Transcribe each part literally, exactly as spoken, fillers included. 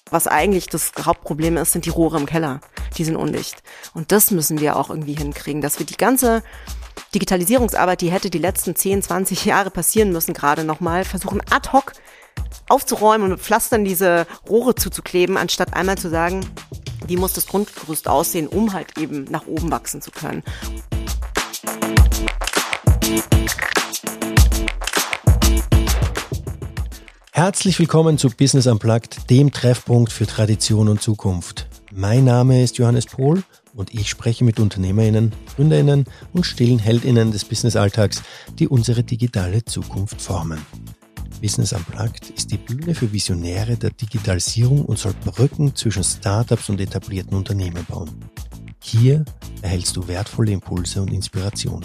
was eigentlich das Hauptproblem ist, sind die Rohre im Keller. Die sind undicht. Und das müssen wir auch irgendwie hinkriegen, dass wir die ganze Digitalisierungsarbeit, die hätte die letzten zehn, zwanzig Jahre passieren müssen, gerade nochmal versuchen ad hoc aufzuräumen und mit Pflastern diese Rohre zuzukleben, anstatt einmal zu sagen, wie muss das Grundgerüst aussehen, um halt eben nach oben wachsen zu können. Herzlich willkommen zu Business Unplugged, dem Treffpunkt für Tradition und Zukunft. Mein Name ist Johannes Pohl und ich spreche mit UnternehmerInnen, GründerInnen und stillen HeldInnen des Businessalltags, die unsere digitale Zukunft formen. Business Unplugged ist die Bühne für Visionäre der Digitalisierung und soll Brücken zwischen Startups und etablierten Unternehmen bauen. Hier erhältst du wertvolle Impulse und Inspiration.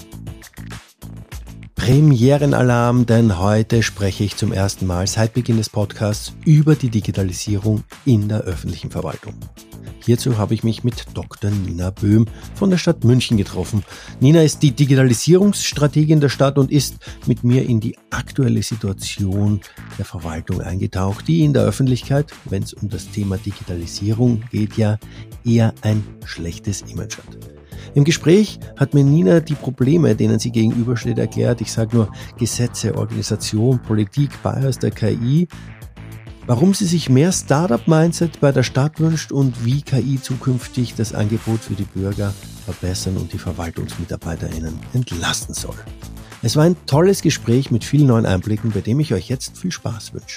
Premierenalarm, denn heute spreche ich zum ersten Mal seit Beginn des Podcasts über die Digitalisierung in der öffentlichen Verwaltung. Hierzu habe ich mich mit Doktor Nina Böhm von der Stadt München getroffen. Nina ist die Digitalisierungsstrategin der Stadt und ist mit mir in die aktuelle Situation der Verwaltung eingetaucht, die in der Öffentlichkeit, wenn es um das Thema Digitalisierung geht, ja eher ein schlechtes Image hat. Im Gespräch hat mir Nina die Probleme, denen sie gegenübersteht, erklärt. Ich sage nur Gesetze, Organisation, Politik, Bias der K I, warum sie sich mehr Startup-Mindset bei der Stadt wünscht und wie K I zukünftig das Angebot für die Bürger verbessern und die VerwaltungsmitarbeiterInnen entlasten soll. Es war ein tolles Gespräch mit vielen neuen Einblicken, bei dem ich euch jetzt viel Spaß wünsche.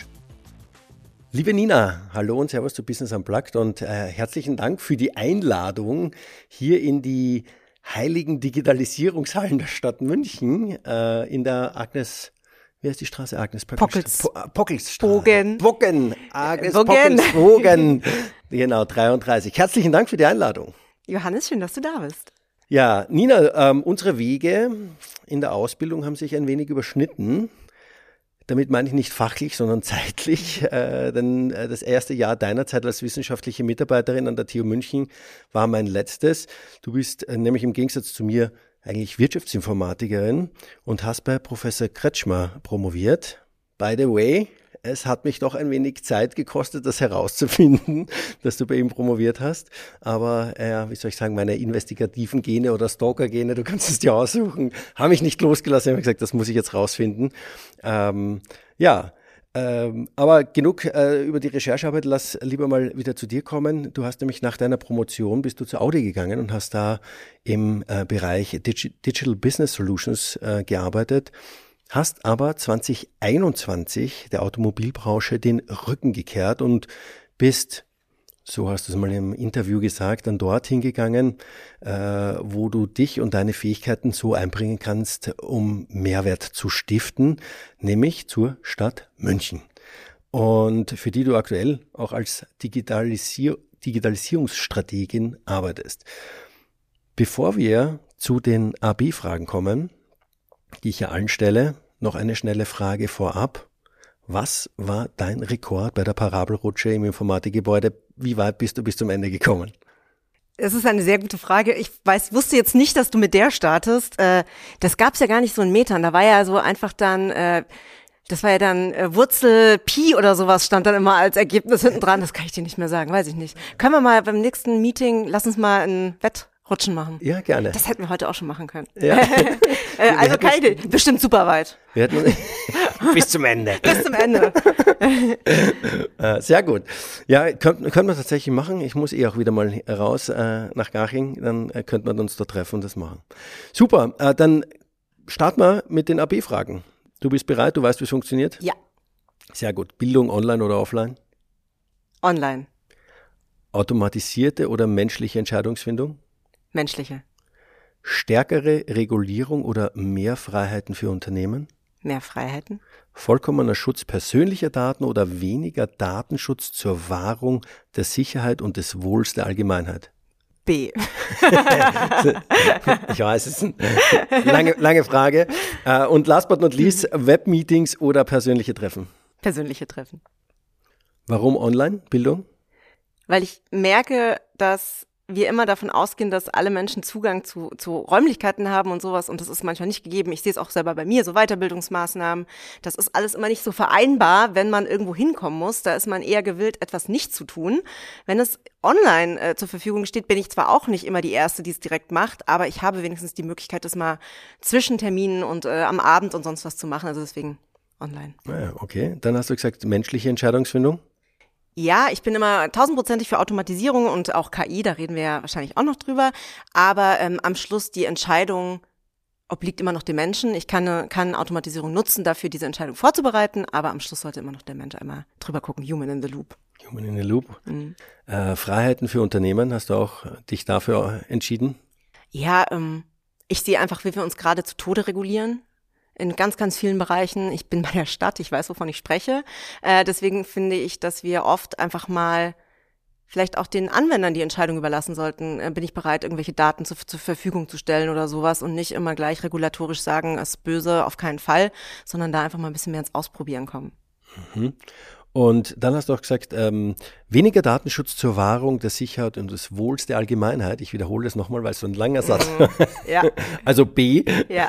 Liebe Nina, hallo und servus zu Business Unplugged und äh, herzlichen Dank für die Einladung hier in die heiligen Digitalisierungshallen der Stadt München äh, in der Agnes, wie heißt die Straße? Agnes Pockels. Po- Pockelsstraße. Bogen. Bogen. Agnes Bogen. Pockels Bogen. Genau, dreiunddreißig. Herzlichen Dank für die Einladung. Johannes, schön, dass du da bist. Ja, Nina, ähm, unsere Wege in der Ausbildung haben sich ein wenig überschnitten. Damit meine ich nicht fachlich, sondern zeitlich, äh, denn äh, das erste Jahr deiner Zeit als wissenschaftliche Mitarbeiterin an der T U München war mein letztes. Du bist äh, nämlich im Gegensatz zu mir eigentlich Wirtschaftsinformatikerin und hast bei Professor Kretschmer promoviert. By the way, es hat mich doch ein wenig Zeit gekostet, das herauszufinden, dass du bei ihm promoviert hast. Aber, äh, wie soll ich sagen, meine investigativen Gene oder Stalker-Gene, du kannst es dir aussuchen, haben mich nicht losgelassen. Ich habe gesagt, das muss ich jetzt rausfinden. Ähm, ja, ähm, aber genug äh, über die Recherchearbeit. Lass lieber mal wieder zu dir kommen. Du hast nämlich nach deiner Promotion, bist du zur Audi gegangen und hast da im äh, Bereich Digi- Digital Business Solutions äh, gearbeitet. Hast aber zwanzig einundzwanzig der Automobilbranche den Rücken gekehrt und bist, so hast du es mal im Interview gesagt, dann dorthin gegangen, äh, wo du dich und deine Fähigkeiten so einbringen kannst, um Mehrwert zu stiften, nämlich zur Stadt München. Und für die du aktuell auch als Digitalisier- Digitalisierungsstrategin arbeitest. Bevor wir zu den A B-Fragen kommen, die ich ja allen stelle, noch eine schnelle Frage vorab. Was war dein Rekord bei der Parabelrutsche im Informatikgebäude? Wie weit bist du bis zum Ende gekommen? Es ist eine sehr gute Frage. Ich weiß, wusste jetzt nicht, dass du mit der startest. Äh, das gab's ja gar nicht so in Metern. Da war ja so einfach dann, äh, das war ja dann äh, Wurzel Pi oder sowas stand dann immer als Ergebnis hinten dran. Das kann ich dir nicht mehr sagen, weiß ich nicht. Können wir mal beim nächsten Meeting, lass uns mal ein Wettrutschen machen. Ja, gerne. Das hätten wir heute auch schon machen können. Ja. äh, also keine Idee, bestimmt super weit. Wir hätten bis zum Ende. Bis zum Ende. äh, sehr gut. Ja, könnten können wir tatsächlich machen. Ich muss eh auch wieder mal raus äh, nach Garching. Dann äh, könnten wir uns da treffen und das machen. Super, äh, dann starten wir mit den A B-Fragen. Du bist bereit? Du weißt, wie es funktioniert? Ja. Sehr gut. Bildung online oder offline? Online. Automatisierte oder menschliche Entscheidungsfindung? Menschliche. Stärkere Regulierung oder mehr Freiheiten für Unternehmen? Mehr Freiheiten. Vollkommener Schutz persönlicher Daten oder weniger Datenschutz zur Wahrung der Sicherheit und des Wohls der Allgemeinheit? B. Ich weiß, es ist eine lange, lange Frage. Und last but not least, Webmeetings oder persönliche Treffen? Persönliche Treffen. Warum online? Bildung? Weil ich merke, dass wir immer davon ausgehen, dass alle Menschen Zugang zu, zu Räumlichkeiten haben und sowas und das ist manchmal nicht gegeben. Ich sehe es auch selber bei mir, so Weiterbildungsmaßnahmen. Das ist alles immer nicht so vereinbar, wenn man irgendwo hinkommen muss. Da ist man eher gewillt, etwas nicht zu tun. Wenn es online äh, zur Verfügung steht, bin ich zwar auch nicht immer die Erste, die es direkt macht, aber ich habe wenigstens die Möglichkeit, das mal zwischen Terminen und äh, am Abend und sonst was zu machen. Also deswegen online. Ja, okay, dann hast du gesagt, menschliche Entscheidungsfindung? Ja, ich bin immer tausendprozentig für Automatisierung und auch K I, da reden wir ja wahrscheinlich auch noch drüber. Aber ähm, am Schluss die Entscheidung obliegt immer noch dem Menschen. Ich kann, kann Automatisierung nutzen, dafür diese Entscheidung vorzubereiten, aber am Schluss sollte immer noch der Mensch einmal drüber gucken. Human in the loop. Human in the loop. Mhm. Äh, Freiheiten für Unternehmen, hast du auch dich dafür entschieden? Ja, ähm, ich sehe einfach, wie wir uns gerade zu Tode regulieren. In ganz, ganz vielen Bereichen. Ich bin bei der Stadt, ich weiß, wovon ich spreche. Äh, deswegen finde ich, dass wir oft einfach mal vielleicht auch den Anwendern die Entscheidung überlassen sollten. Äh, bin ich bereit, irgendwelche Daten zu, zur Verfügung zu stellen oder sowas und nicht immer gleich regulatorisch sagen, es ist böse, auf keinen Fall, sondern da einfach mal ein bisschen mehr ins Ausprobieren kommen. Mhm. Und dann hast du auch gesagt, ähm, weniger Datenschutz zur Wahrung der Sicherheit und des Wohls der Allgemeinheit. Ich wiederhole das nochmal, weil es so ein langer Satz Mhm. Ja. Also B. Ja.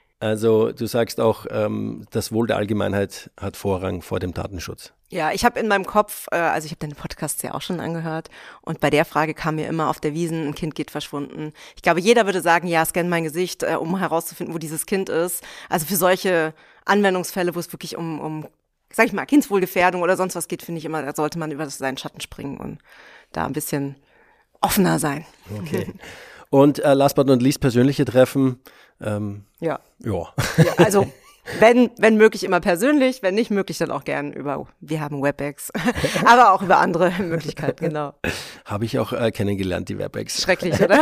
Also du sagst auch, ähm, das Wohl der Allgemeinheit hat Vorrang vor dem Datenschutz. Ja, ich habe in meinem Kopf, äh, also ich habe deine Podcasts ja auch schon angehört und bei der Frage kam mir immer auf der Wiesn, ein Kind geht verschwunden. Ich glaube, jeder würde sagen, ja, scan mein Gesicht, äh, um herauszufinden, wo dieses Kind ist. Also für solche Anwendungsfälle, wo es wirklich um, um, sag ich mal, Kindswohlgefährdung oder sonst was geht, finde ich immer, da sollte man über seinen Schatten springen und da ein bisschen offener sein. Okay. Und äh, last but not least, persönliche Treffen. Ähm, ja. Ja. Ja. Also wenn wenn möglich immer persönlich, wenn nicht möglich, dann auch gern über, wir haben WebEx, aber auch über andere Möglichkeiten, genau. Habe ich auch äh, kennengelernt, die WebEx. Schrecklich, oder?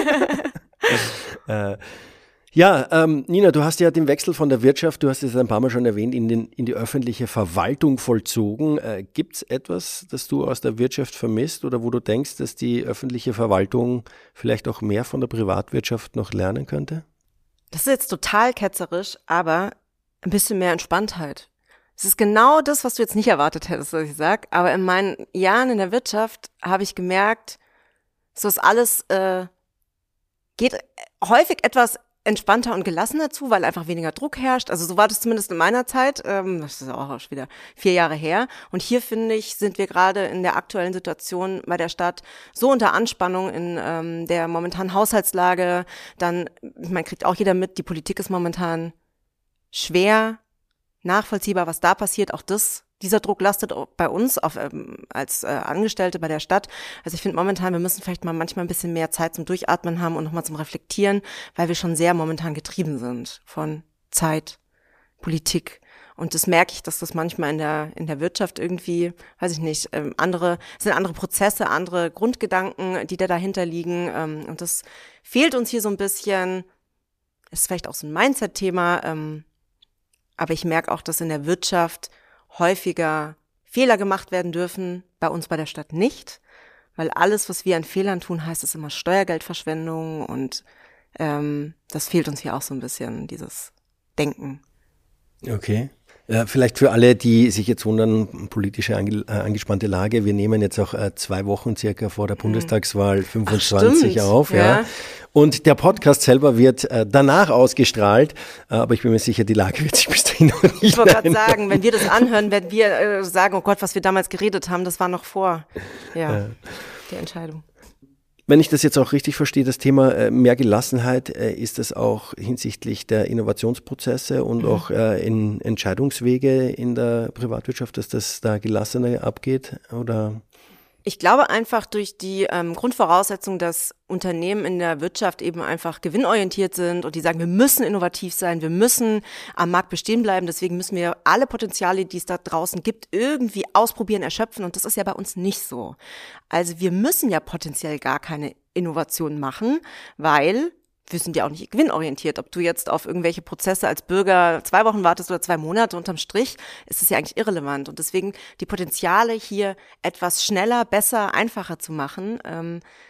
äh, Ja, ähm, Nina, du hast ja den Wechsel von der Wirtschaft, du hast es ein paar Mal schon erwähnt, in, den, in die öffentliche Verwaltung vollzogen. Äh, Gibt es etwas, das du aus der Wirtschaft vermisst oder wo du denkst, dass die öffentliche Verwaltung vielleicht auch mehr von der Privatwirtschaft noch lernen könnte? Das ist jetzt total ketzerisch, aber ein bisschen mehr Entspanntheit. Es ist genau das, was du jetzt nicht erwartet hättest, was ich sage. Aber in meinen Jahren in der Wirtschaft habe ich gemerkt, so ist alles, äh, geht häufig etwas entspannter und gelassener zu, weil einfach weniger Druck herrscht. Also so war das zumindest in meiner Zeit. Ähm, das ist auch schon wieder vier Jahre her. Und hier, finde ich, sind wir gerade in der aktuellen Situation bei der Stadt so unter Anspannung in ähm, der momentanen Haushaltslage. Dann, man kriegt auch jeder mit, die Politik ist momentan schwer nachvollziehbar, was da passiert. Auch das, dieser Druck lastet bei uns auf, ähm, als äh, Angestellte bei der Stadt. Also ich finde momentan, wir müssen vielleicht mal manchmal ein bisschen mehr Zeit zum Durchatmen haben und nochmal zum Reflektieren, weil wir schon sehr momentan getrieben sind von Zeit, Politik. Und das merke ich, dass das manchmal in der in der Wirtschaft irgendwie, weiß ich nicht, ähm, andere sind andere Prozesse, andere Grundgedanken, die da dahinter liegen. Ähm, und das fehlt uns hier so ein bisschen. Ist vielleicht auch so ein Mindset-Thema. Ähm, aber ich merke auch, dass in der Wirtschaft häufiger Fehler gemacht werden dürfen, bei uns bei der Stadt nicht, weil alles, was wir an Fehlern tun, heißt es immer Steuergeldverschwendung und ähm, das fehlt uns hier auch so ein bisschen, dieses Denken. Okay. Äh, vielleicht für alle, die sich jetzt wundern, politische ange, äh, angespannte Lage. Wir nehmen jetzt auch äh, zwei Wochen circa vor der Bundestagswahl fünfundzwanzig Ach, auf. Ja. Ja. Und der Podcast selber wird äh, danach ausgestrahlt, äh, aber ich bin mir sicher, die Lage wird sich bis dahin noch nicht Ich wollte gerade ändern. sagen, wenn wir das anhören, werden wir äh, sagen, oh Gott, was wir damals geredet haben, das war noch vor ja, Ja. der Entscheidung. Wenn ich das jetzt auch richtig verstehe, das Thema äh, mehr Gelassenheit, äh, ist das auch hinsichtlich der Innovationsprozesse und Mhm. auch äh, in Entscheidungswege in der Privatwirtschaft, dass das da gelassener abgeht? Oder? Ich glaube einfach durch die ähm, Grundvoraussetzung, dass Unternehmen in der Wirtschaft eben einfach gewinnorientiert sind und die sagen, wir müssen innovativ sein, wir müssen am Markt bestehen bleiben, deswegen müssen wir alle Potenziale, die es da draußen gibt, irgendwie ausprobieren, erschöpfen und das ist ja bei uns nicht so. Also wir müssen ja potenziell gar keine Innovation machen, weil wir sind ja auch nicht gewinnorientiert. Ob du jetzt auf irgendwelche Prozesse als Bürger zwei Wochen wartest oder zwei Monate, unterm Strich ist es ja eigentlich irrelevant. Und deswegen die Potenziale hier etwas schneller, besser, einfacher zu machen, ähm,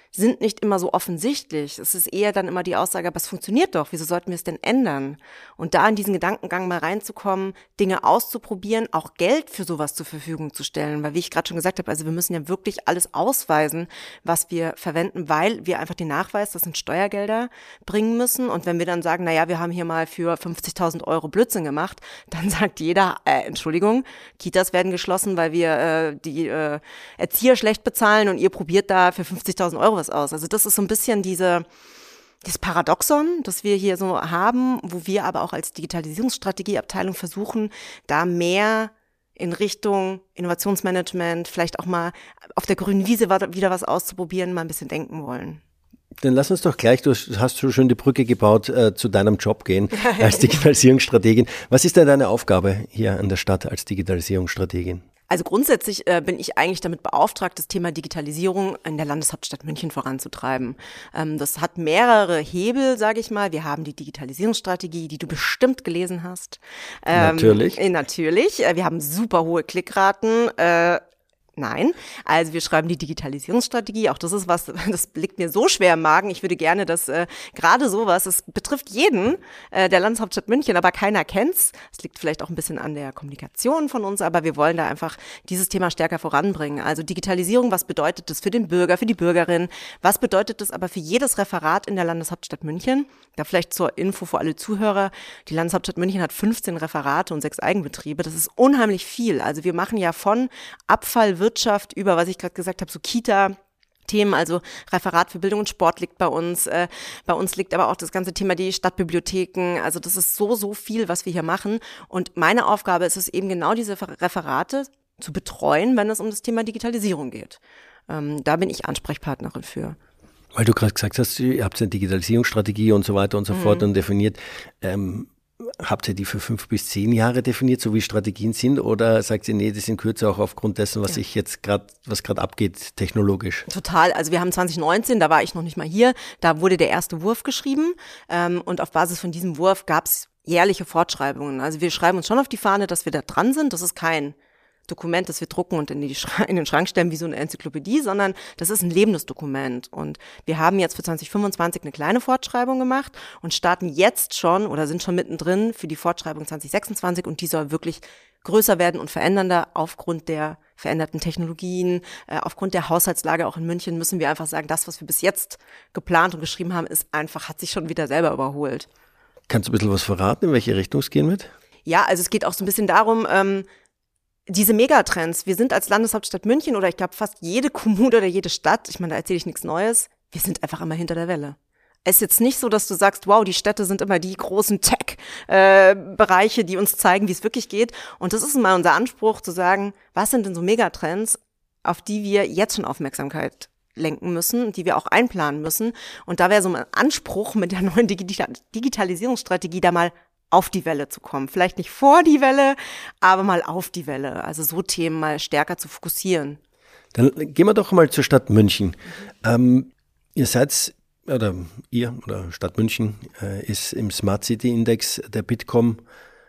sind nicht immer so offensichtlich. Es ist eher dann immer die Aussage, aber es funktioniert doch, wieso sollten wir es denn ändern? Und da in diesen Gedankengang mal reinzukommen, Dinge auszuprobieren, auch Geld für sowas zur Verfügung zu stellen. Weil wie ich gerade schon gesagt habe, also wir müssen ja wirklich alles ausweisen, was wir verwenden, weil wir einfach den Nachweis, das sind Steuergelder, bringen müssen. Und wenn wir dann sagen, naja, wir haben hier mal für fünfzigtausend Euro Blödsinn gemacht, dann sagt jeder, äh, Entschuldigung, Kitas werden geschlossen, weil wir äh, die äh, Erzieher schlecht bezahlen und ihr probiert da für fünfzigtausend Euro was aus. Also das ist so ein bisschen diese, das Paradoxon, das wir hier so haben, wo wir aber auch als Digitalisierungsstrategieabteilung versuchen, da mehr in Richtung Innovationsmanagement, vielleicht auch mal auf der grünen Wiese wieder was auszuprobieren, mal ein bisschen denken wollen. Dann lass uns doch gleich, du hast schon schön die Brücke gebaut, äh, zu deinem Job gehen als Digitalisierungsstrategin. Was ist denn deine Aufgabe hier an der Stadt als Digitalisierungsstrategin? Also grundsätzlich äh, bin ich eigentlich damit beauftragt, das Thema Digitalisierung in der Landeshauptstadt München voranzutreiben. Ähm, das hat mehrere Hebel, sage ich mal. Wir haben die Digitalisierungsstrategie, die du bestimmt gelesen hast. Ähm, natürlich. Äh, natürlich. Äh, wir haben super hohe Klickraten. Äh, Nein, also wir schreiben die Digitalisierungsstrategie, auch das ist was, das liegt mir so schwer im Magen. Ich würde gerne, dass äh, gerade sowas, es betrifft jeden äh, der Landeshauptstadt München, aber keiner kennt's. Es liegt vielleicht auch ein bisschen an der Kommunikation von uns, aber wir wollen da einfach dieses Thema stärker voranbringen. Also Digitalisierung, was bedeutet das für den Bürger, für die Bürgerin? Was bedeutet das aber für jedes Referat in der Landeshauptstadt München? Da vielleicht zur Info für alle Zuhörer, die Landeshauptstadt München hat fünfzehn Referate und sechs Eigenbetriebe. Das ist unheimlich viel. Also wir machen ja von Abfallwirtschaft über, was ich gerade gesagt habe, so Kita, Themen, also Referat für Bildung und Sport liegt bei uns. Äh, bei uns liegt aber auch das ganze Thema die Stadtbibliotheken. Also das ist so, so viel, was wir hier machen. Und meine Aufgabe ist es eben genau diese Referate zu betreuen, wenn es um das Thema Digitalisierung geht. Ähm, da bin ich Ansprechpartnerin für. Weil du gerade gesagt hast, ihr habt eine Digitalisierungsstrategie und so weiter und so mhm. fort und definiert. Ähm, habt ihr die für fünf bis zehn Jahre definiert, so wie Strategien sind? Oder sagt ihr, nee, die sind kürzer auch aufgrund dessen, was ja. ich jetzt gerade, was gerade abgeht, technologisch? Total. Also wir haben zwanzig neunzehn, da war ich noch nicht mal hier, da wurde der erste Wurf geschrieben ähm, und auf Basis von diesem Wurf gab es jährliche Fortschreibungen. Also wir schreiben uns schon auf die Fahne, dass wir da dran sind. Das ist kein Dokument, das wir drucken und in, die Schra- in den Schrank stellen wie so eine Enzyklopädie, sondern das ist ein lebendes Dokument. Und wir haben jetzt für zwanzig fünfundzwanzig eine kleine Fortschreibung gemacht und starten jetzt schon oder sind schon mittendrin für die Fortschreibung zwanzig sechsundzwanzig und die soll wirklich größer werden und verändernder aufgrund der veränderten Technologien, äh, aufgrund der Haushaltslage auch in München müssen wir einfach sagen, das, was wir bis jetzt geplant und geschrieben haben, ist einfach, hat sich schon wieder selber überholt. Kannst du ein bisschen was verraten, in welche Richtung es gehen wird? Ja, also es geht auch so ein bisschen darum, ähm, diese Megatrends, wir sind als Landeshauptstadt München oder ich glaube fast jede Kommune oder jede Stadt, ich meine, da erzähle ich nichts Neues, wir sind einfach immer hinter der Welle. Es ist jetzt nicht so, dass du sagst, wow, die Städte sind immer die großen Tech-Bereiche, äh, die uns zeigen, wie es wirklich geht. Und das ist mal unser Anspruch, zu sagen, was sind denn so Megatrends, auf die wir jetzt schon Aufmerksamkeit lenken müssen, die wir auch einplanen müssen. Und da wäre so ein Anspruch mit der neuen Digital- Digitalisierungsstrategie da mal auf die Welle zu kommen. Vielleicht nicht vor die Welle, aber mal auf die Welle. Also so Themen mal stärker zu fokussieren. Dann gehen wir doch mal zur Stadt München. Ähm, ihr seid, oder ihr, oder Stadt München, äh, ist im Smart City Index der Bitkom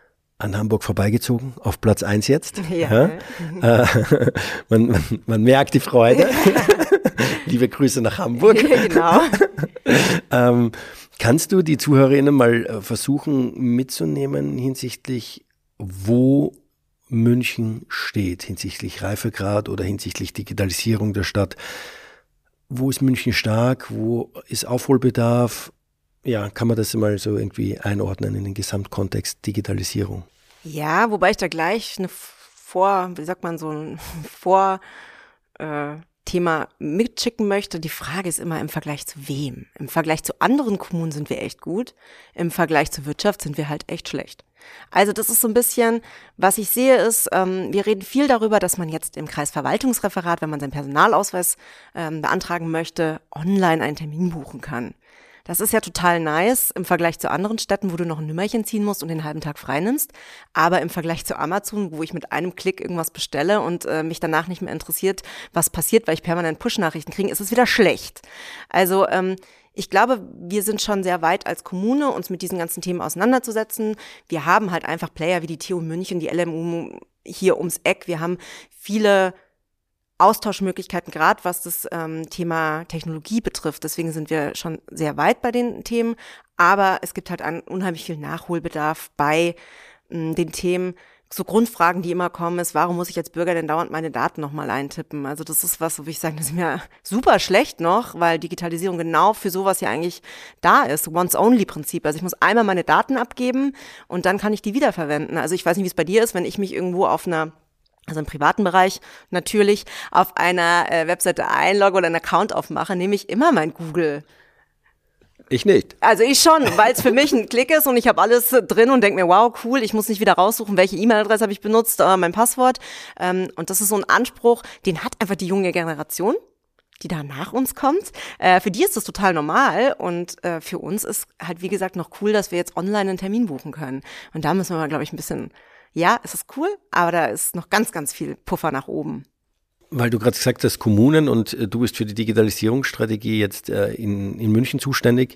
an Hamburg vorbeigezogen, auf Platz eins jetzt. Ja. Ja. Äh, man, man, man merkt die Freude. Liebe Grüße nach Hamburg. Genau. ähm, Kannst du die Zuhörerinnen mal versuchen mitzunehmen hinsichtlich, wo München steht, hinsichtlich Reifegrad oder hinsichtlich Digitalisierung der Stadt? Wo ist München stark? Wo ist Aufholbedarf? Ja, kann man das mal so irgendwie einordnen in den Gesamtkontext Digitalisierung? Ja, wobei ich da gleich eine Vor, wie sagt man, so ein Vor, äh, Thema mitschicken möchte. Die Frage ist immer im Vergleich zu wem? Im Vergleich zu anderen Kommunen sind wir echt gut. Im Vergleich zur Wirtschaft sind wir halt echt schlecht. Also das ist so ein bisschen, was ich sehe ist, ähm, wir reden viel darüber, dass man jetzt im Kreisverwaltungsreferat, wenn man seinen Personalausweis ähm, beantragen möchte, online einen Termin buchen kann. Das ist ja total nice im Vergleich zu anderen Städten, wo du noch ein Nümmerchen ziehen musst und den halben Tag frei nimmst. Aber im Vergleich zu Amazon, wo ich mit einem Klick irgendwas bestelle und äh, mich danach nicht mehr interessiert, was passiert, weil ich permanent Push-Nachrichten kriege, ist es wieder schlecht. Also ähm, ich glaube, wir sind schon sehr weit als Kommune, uns mit diesen ganzen Themen auseinanderzusetzen. Wir haben halt einfach Player wie die T U München, die L M U hier ums Eck. Wir haben viele Austauschmöglichkeiten, gerade was das ähm, Thema Technologie betrifft. Deswegen sind wir schon sehr weit bei den Themen. Aber es gibt halt einen unheimlich viel Nachholbedarf bei ähm, den Themen. So Grundfragen, die immer kommen, ist, warum muss ich als Bürger denn dauernd meine Daten nochmal eintippen? Also das ist was, wo ich sage, das ist mir super schlecht noch, weil Digitalisierung genau für sowas ja eigentlich da ist. Once-Only-Prinzip. Also ich muss einmal meine Daten abgeben und dann kann ich die wiederverwenden. Also ich weiß nicht, wie es bei dir ist, wenn ich mich irgendwo auf einer, also im privaten Bereich natürlich, auf einer äh, Webseite einlogge oder einen Account aufmache, nehme ich immer mein Google. Ich nicht. Also ich schon, weil es für mich ein Klick ist und ich habe alles drin und denke mir, wow, cool, ich muss nicht wieder raussuchen, welche E-Mail-Adresse habe ich benutzt, äh, mein Passwort. Ähm, und das ist so ein Anspruch, den hat einfach die junge Generation, die da nach uns kommt. Äh, für die ist das total normal und äh, für uns ist halt, wie gesagt, noch cool, dass wir jetzt online einen Termin buchen können. Und da müssen wir mal, glaube ich, ein bisschen, ja, es ist cool, aber da ist noch ganz, ganz viel Puffer nach oben. Weil du gerade gesagt hast, Kommunen und äh, du bist für die Digitalisierungsstrategie jetzt äh, in, in München zuständig.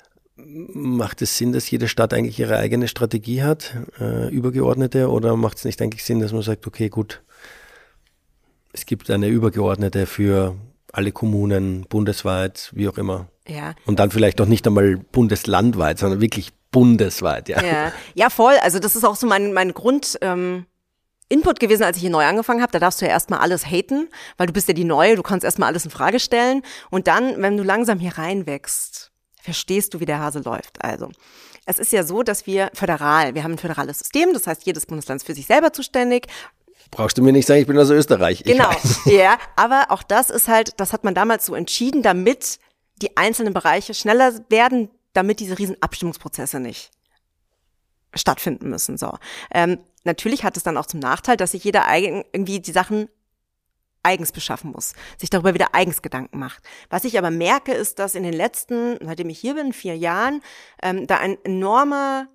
Macht es Sinn, dass jede Stadt eigentlich ihre eigene Strategie hat, äh, übergeordnete, oder macht es nicht eigentlich Sinn, dass man sagt, okay, gut, es gibt eine übergeordnete für alle Kommunen, bundesweit, wie auch immer. Ja. Und dann vielleicht auch nicht einmal bundeslandweit, sondern wirklich bundesweit, ja. Ja, ja voll. Also das ist auch so mein, mein Grund, ähm, Input gewesen, als ich hier neu angefangen habe. Da darfst du ja erstmal alles haten, weil du bist ja die Neue, du kannst erstmal alles in Frage stellen. Und dann, wenn du langsam hier reinwächst, verstehst du, wie der Hase läuft. Also, es ist ja so, dass wir föderal, wir haben ein föderales System, das heißt, jedes Bundesland ist für sich selber zuständig. Brauchst du mir nicht sagen, ich bin aus Österreich. Ich genau, weiß. Ja, aber auch das ist halt, das hat man damals so entschieden, damit die einzelnen Bereiche schneller werden, damit diese riesen Abstimmungsprozesse nicht stattfinden müssen. So. Ähm, natürlich hat es dann auch zum Nachteil, dass sich jeder eigen, irgendwie die Sachen eigens beschaffen muss, sich darüber wieder eigens Gedanken macht. Was ich aber merke, ist, dass in den letzten, seitdem ich hier bin, vier Jahren, ähm, da ein enormer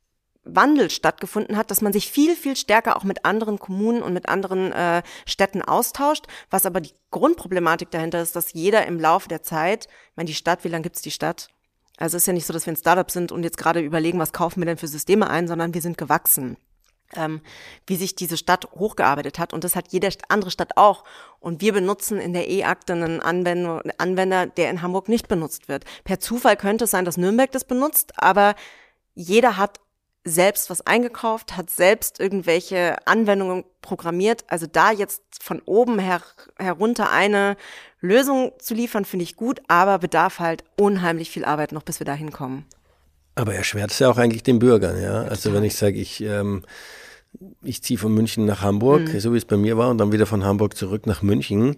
Wandel stattgefunden hat, dass man sich viel, viel stärker auch mit anderen Kommunen und mit anderen äh, Städten austauscht, was aber die Grundproblematik dahinter ist, dass jeder im Laufe der Zeit, ich meine, die Stadt, wie lange gibt's die Stadt? Also es ist ja nicht so, dass wir ein Startup sind und jetzt gerade überlegen, was kaufen wir denn für Systeme ein, sondern wir sind gewachsen. Ähm, wie sich diese Stadt hochgearbeitet hat, und das hat jede andere Stadt auch. Und wir benutzen in der E-Akte einen Anwender, Anwender, der in Hamburg nicht benutzt wird. Per Zufall könnte es sein, dass Nürnberg das benutzt, aber jeder hat selbst was eingekauft, hat selbst irgendwelche Anwendungen programmiert. Also da jetzt von oben her, herunter eine Lösung zu liefern, finde ich gut, aber bedarf halt unheimlich viel Arbeit noch, bis wir da hinkommen. Aber erschwert es ja auch eigentlich den Bürgern, ja. Also wenn ich sage, ich, ähm, ich ziehe von München nach Hamburg, mhm. so wie es bei mir war, und dann wieder von Hamburg zurück nach München.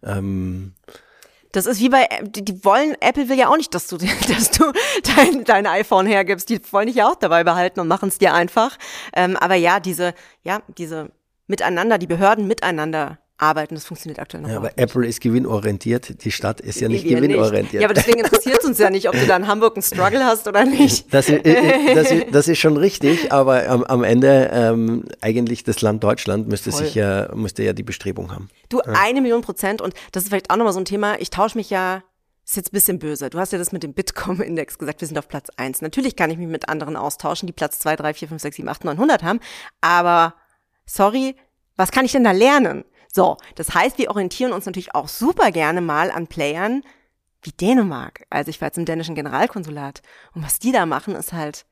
Ähm, Das ist wie bei, die, die wollen, Apple will ja auch nicht, dass du, dass du dein, dein iPhone hergibst. Die wollen dich ja auch dabei behalten und machen es dir einfach. Ähm, aber ja, diese, ja, diese miteinander, die Behörden miteinander arbeiten, das funktioniert aktuell noch ja, aber nicht. Apple ist gewinnorientiert, die Stadt ist ja nicht Wir gewinnorientiert. Nicht. Ja, aber deswegen interessiert es uns ja nicht, ob du da in Hamburg einen Struggle hast oder nicht. Das ist, das ist, das ist schon richtig, aber am, am Ende ähm, eigentlich das Land Deutschland müsste Voll. sich ja, müsste ja die Bestrebung haben. Du, ja. eine Million Prozent, und das ist vielleicht auch nochmal so ein Thema, ich tausche mich ja, ist jetzt ein bisschen böse. Du hast ja das mit dem Bitkom-Index gesagt, wir sind auf Platz eins. Natürlich kann ich mich mit anderen austauschen, die Platz zwei, drei, vier, fünf, sechs, sieben, acht, neunhundert haben, aber sorry, was kann ich denn da lernen? So, das heißt, wir orientieren uns natürlich auch super gerne mal an Playern wie Dänemark. Also ich war jetzt im dänischen Generalkonsulat, und was die da machen, ist halt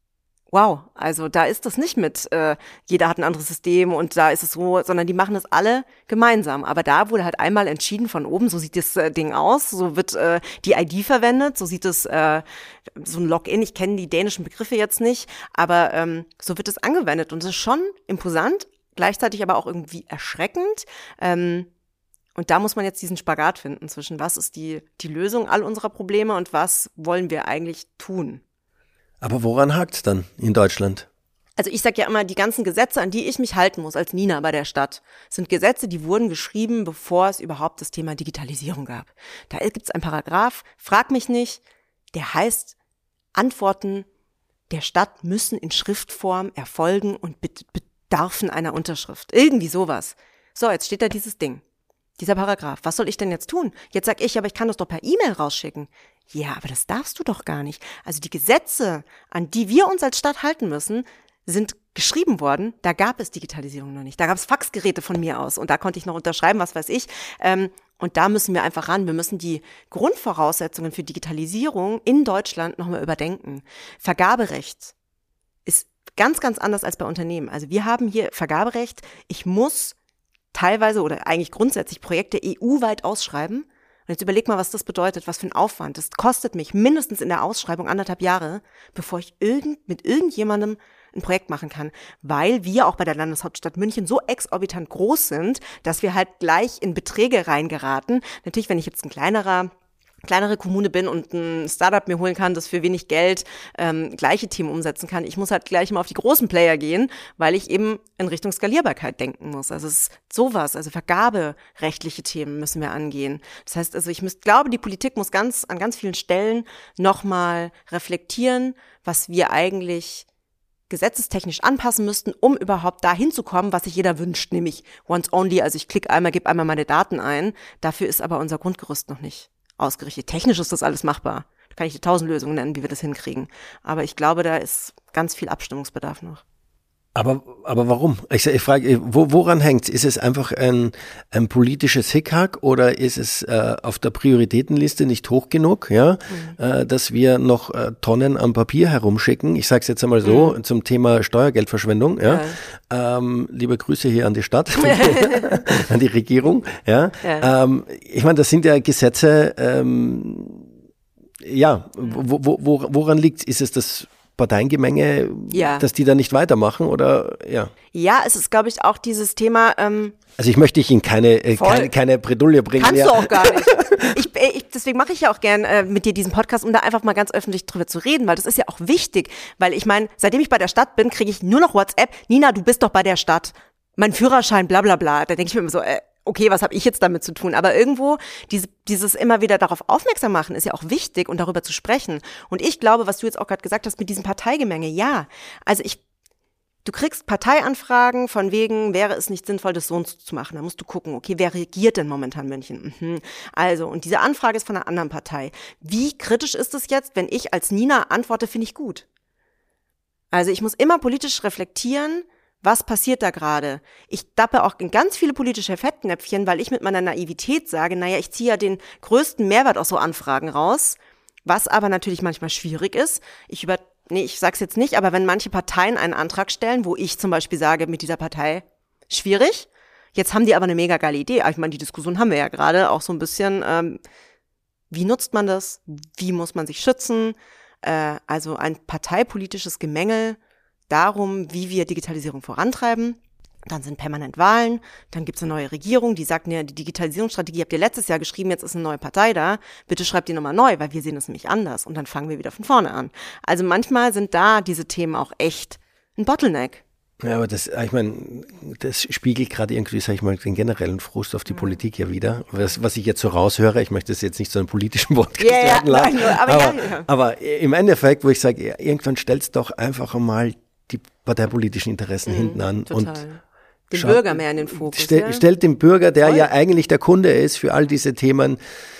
wow. Also da ist das nicht mit, äh, jeder hat ein anderes System und da ist es so, sondern die machen das alle gemeinsam. Aber da wurde halt einmal entschieden von oben, so sieht das äh, Ding aus, so wird äh, die I D verwendet, so sieht es, äh, so ein Login, ich kenne die dänischen Begriffe jetzt nicht, aber ähm, so wird es angewendet, und es ist schon imposant, gleichzeitig aber auch irgendwie erschreckend. Ähm, und da muss man jetzt diesen Spagat finden zwischen, was ist die, die Lösung all unserer Probleme und was wollen wir eigentlich tun. Aber woran hakt es dann in Deutschland? Also ich sage ja immer, die ganzen Gesetze, an die ich mich halten muss als Nina bei der Stadt, sind Gesetze, die wurden geschrieben, bevor es überhaupt das Thema Digitalisierung gab. Da gibt es einen Paragraph, frag mich nicht, der heißt, Antworten der Stadt müssen in Schriftform erfolgen und bedarfen einer Unterschrift. Irgendwie sowas. So, jetzt steht da dieses Ding. Dieser Paragraph. Was soll ich denn jetzt tun? Jetzt sag ich, aber ich kann das doch per E-Mail rausschicken. Ja, aber das darfst du doch gar nicht. Also die Gesetze, an die wir uns als Stadt halten müssen, sind geschrieben worden, da gab es Digitalisierung noch nicht. Da gab es Faxgeräte von mir aus und da konnte ich noch unterschreiben, was weiß ich. Ähm, und da müssen wir einfach ran. Wir müssen die Grundvoraussetzungen für Digitalisierung in Deutschland nochmal überdenken. Vergaberecht ist ganz, ganz anders als bei Unternehmen. Also wir haben hier Vergaberecht. Ich muss teilweise oder eigentlich grundsätzlich Projekte E U-weit ausschreiben. Und jetzt überleg mal, was das bedeutet, was für ein Aufwand. Das kostet mich mindestens in der Ausschreibung anderthalb Jahre, bevor ich irgend, mit irgendjemandem ein Projekt machen kann, weil wir auch bei der Landeshauptstadt München so exorbitant groß sind, dass wir halt gleich in Beträge reingeraten. Natürlich, wenn ich jetzt ein kleinerer kleinere Kommune bin und ein Startup mir holen kann, das für wenig Geld ähm, gleiche Themen umsetzen kann. Ich muss halt gleich mal auf die großen Player gehen, weil ich eben in Richtung Skalierbarkeit denken muss. Also es ist sowas, also vergaberechtliche Themen müssen wir angehen. Das heißt, also ich müß, glaube, die Politik muss ganz an ganz vielen Stellen nochmal reflektieren, was wir eigentlich gesetzestechnisch anpassen müssten, um überhaupt dahin zu kommen, was sich jeder wünscht, nämlich once only, also ich klicke einmal, gebe einmal meine Daten ein. Dafür ist aber unser Grundgerüst noch nicht ausgerichtet. Technisch ist das alles machbar. Da kann ich dir tausend Lösungen nennen, wie wir das hinkriegen. Aber ich glaube, da ist ganz viel Abstimmungsbedarf noch. Aber, aber warum? Ich, ich frage, wo, woran hängt's? Ist es einfach ein, ein politisches Hickhack oder ist es äh, auf der Prioritätenliste nicht hoch genug, ja, mhm. äh, dass wir noch äh, Tonnen an Papier herumschicken? Ich sage es jetzt einmal so mhm. zum Thema Steuergeldverschwendung. Ja. Ja. Ähm, liebe Grüße hier an die Stadt, an die Regierung. Ja. Ja. Ähm, ich meine, das sind ja Gesetze. Ähm, ja, wo, wo, wo, woran liegt's? Ist es das Parteiengemenge, ja. dass die da nicht weitermachen oder ja? Ja, es ist, glaube ich, auch dieses Thema. Ähm, also ich möchte dich in keine äh, keine, keine Bredouille bringen. Kannst ja. du auch gar nicht. Ich, ich, deswegen mache ich ja auch gern äh, mit dir diesen Podcast, um da einfach mal ganz öffentlich drüber zu reden, weil das ist ja auch wichtig, weil ich meine, seitdem ich bei der Stadt bin, kriege ich nur noch WhatsApp. Nina, du bist doch bei der Stadt. Mein Führerschein, bla bla bla. Da denke ich mir immer so, äh, okay, was habe ich jetzt damit zu tun? Aber irgendwo diese, dieses immer wieder darauf aufmerksam machen ist ja auch wichtig und darüber zu sprechen. Und ich glaube, was du jetzt auch gerade gesagt hast mit diesem Parteigemenge, ja, also ich, du kriegst Parteianfragen von wegen, wäre es nicht sinnvoll, das so und so zu machen. Da musst du gucken, okay, wer regiert denn momentan München? Mhm. Also, und diese Anfrage ist von einer anderen Partei. Wie kritisch ist es jetzt, wenn ich als Nina antworte, finde ich gut? Also ich muss immer politisch reflektieren, was passiert da gerade? Ich dappe auch in ganz viele politische Fettnäpfchen, weil ich mit meiner Naivität sage, naja, ich ziehe ja den größten Mehrwert aus so Anfragen raus, was aber natürlich manchmal schwierig ist. Ich über, nee, ich sag's jetzt nicht, aber wenn manche Parteien einen Antrag stellen, wo ich zum Beispiel sage, mit dieser Partei schwierig, jetzt haben die aber eine mega geile Idee. Ich meine, die Diskussion haben wir ja gerade auch so ein bisschen, ähm, wie nutzt man das? Wie muss man sich schützen? Äh, also ein parteipolitisches Gemengel darum, wie wir Digitalisierung vorantreiben. Dann sind permanent Wahlen, dann gibt's eine neue Regierung, die sagt, ne, die Digitalisierungsstrategie habt ihr letztes Jahr geschrieben, jetzt ist eine neue Partei da, bitte schreibt die nochmal neu, weil wir sehen es nämlich anders und dann fangen wir wieder von vorne an. Also manchmal sind da diese Themen auch echt ein Bottleneck. Ja, aber das, ich meine, das spiegelt gerade irgendwie, sag ich mal, den generellen Frust auf die mhm. Politik ja wieder. Was, was ich jetzt so raushöre, ich möchte das jetzt nicht zu einem politischen Podcast yeah, werden lassen, nein, aber, aber, ja. aber im Endeffekt, wo ich sage, irgendwann stellst doch einfach einmal die parteipolitischen Interessen mhm, hinten an total. und den schaut, Bürger mehr in den Fokus. Stell, ja? Stellt den Bürger, der Voll. ja eigentlich der Kunde ist für all diese Themen,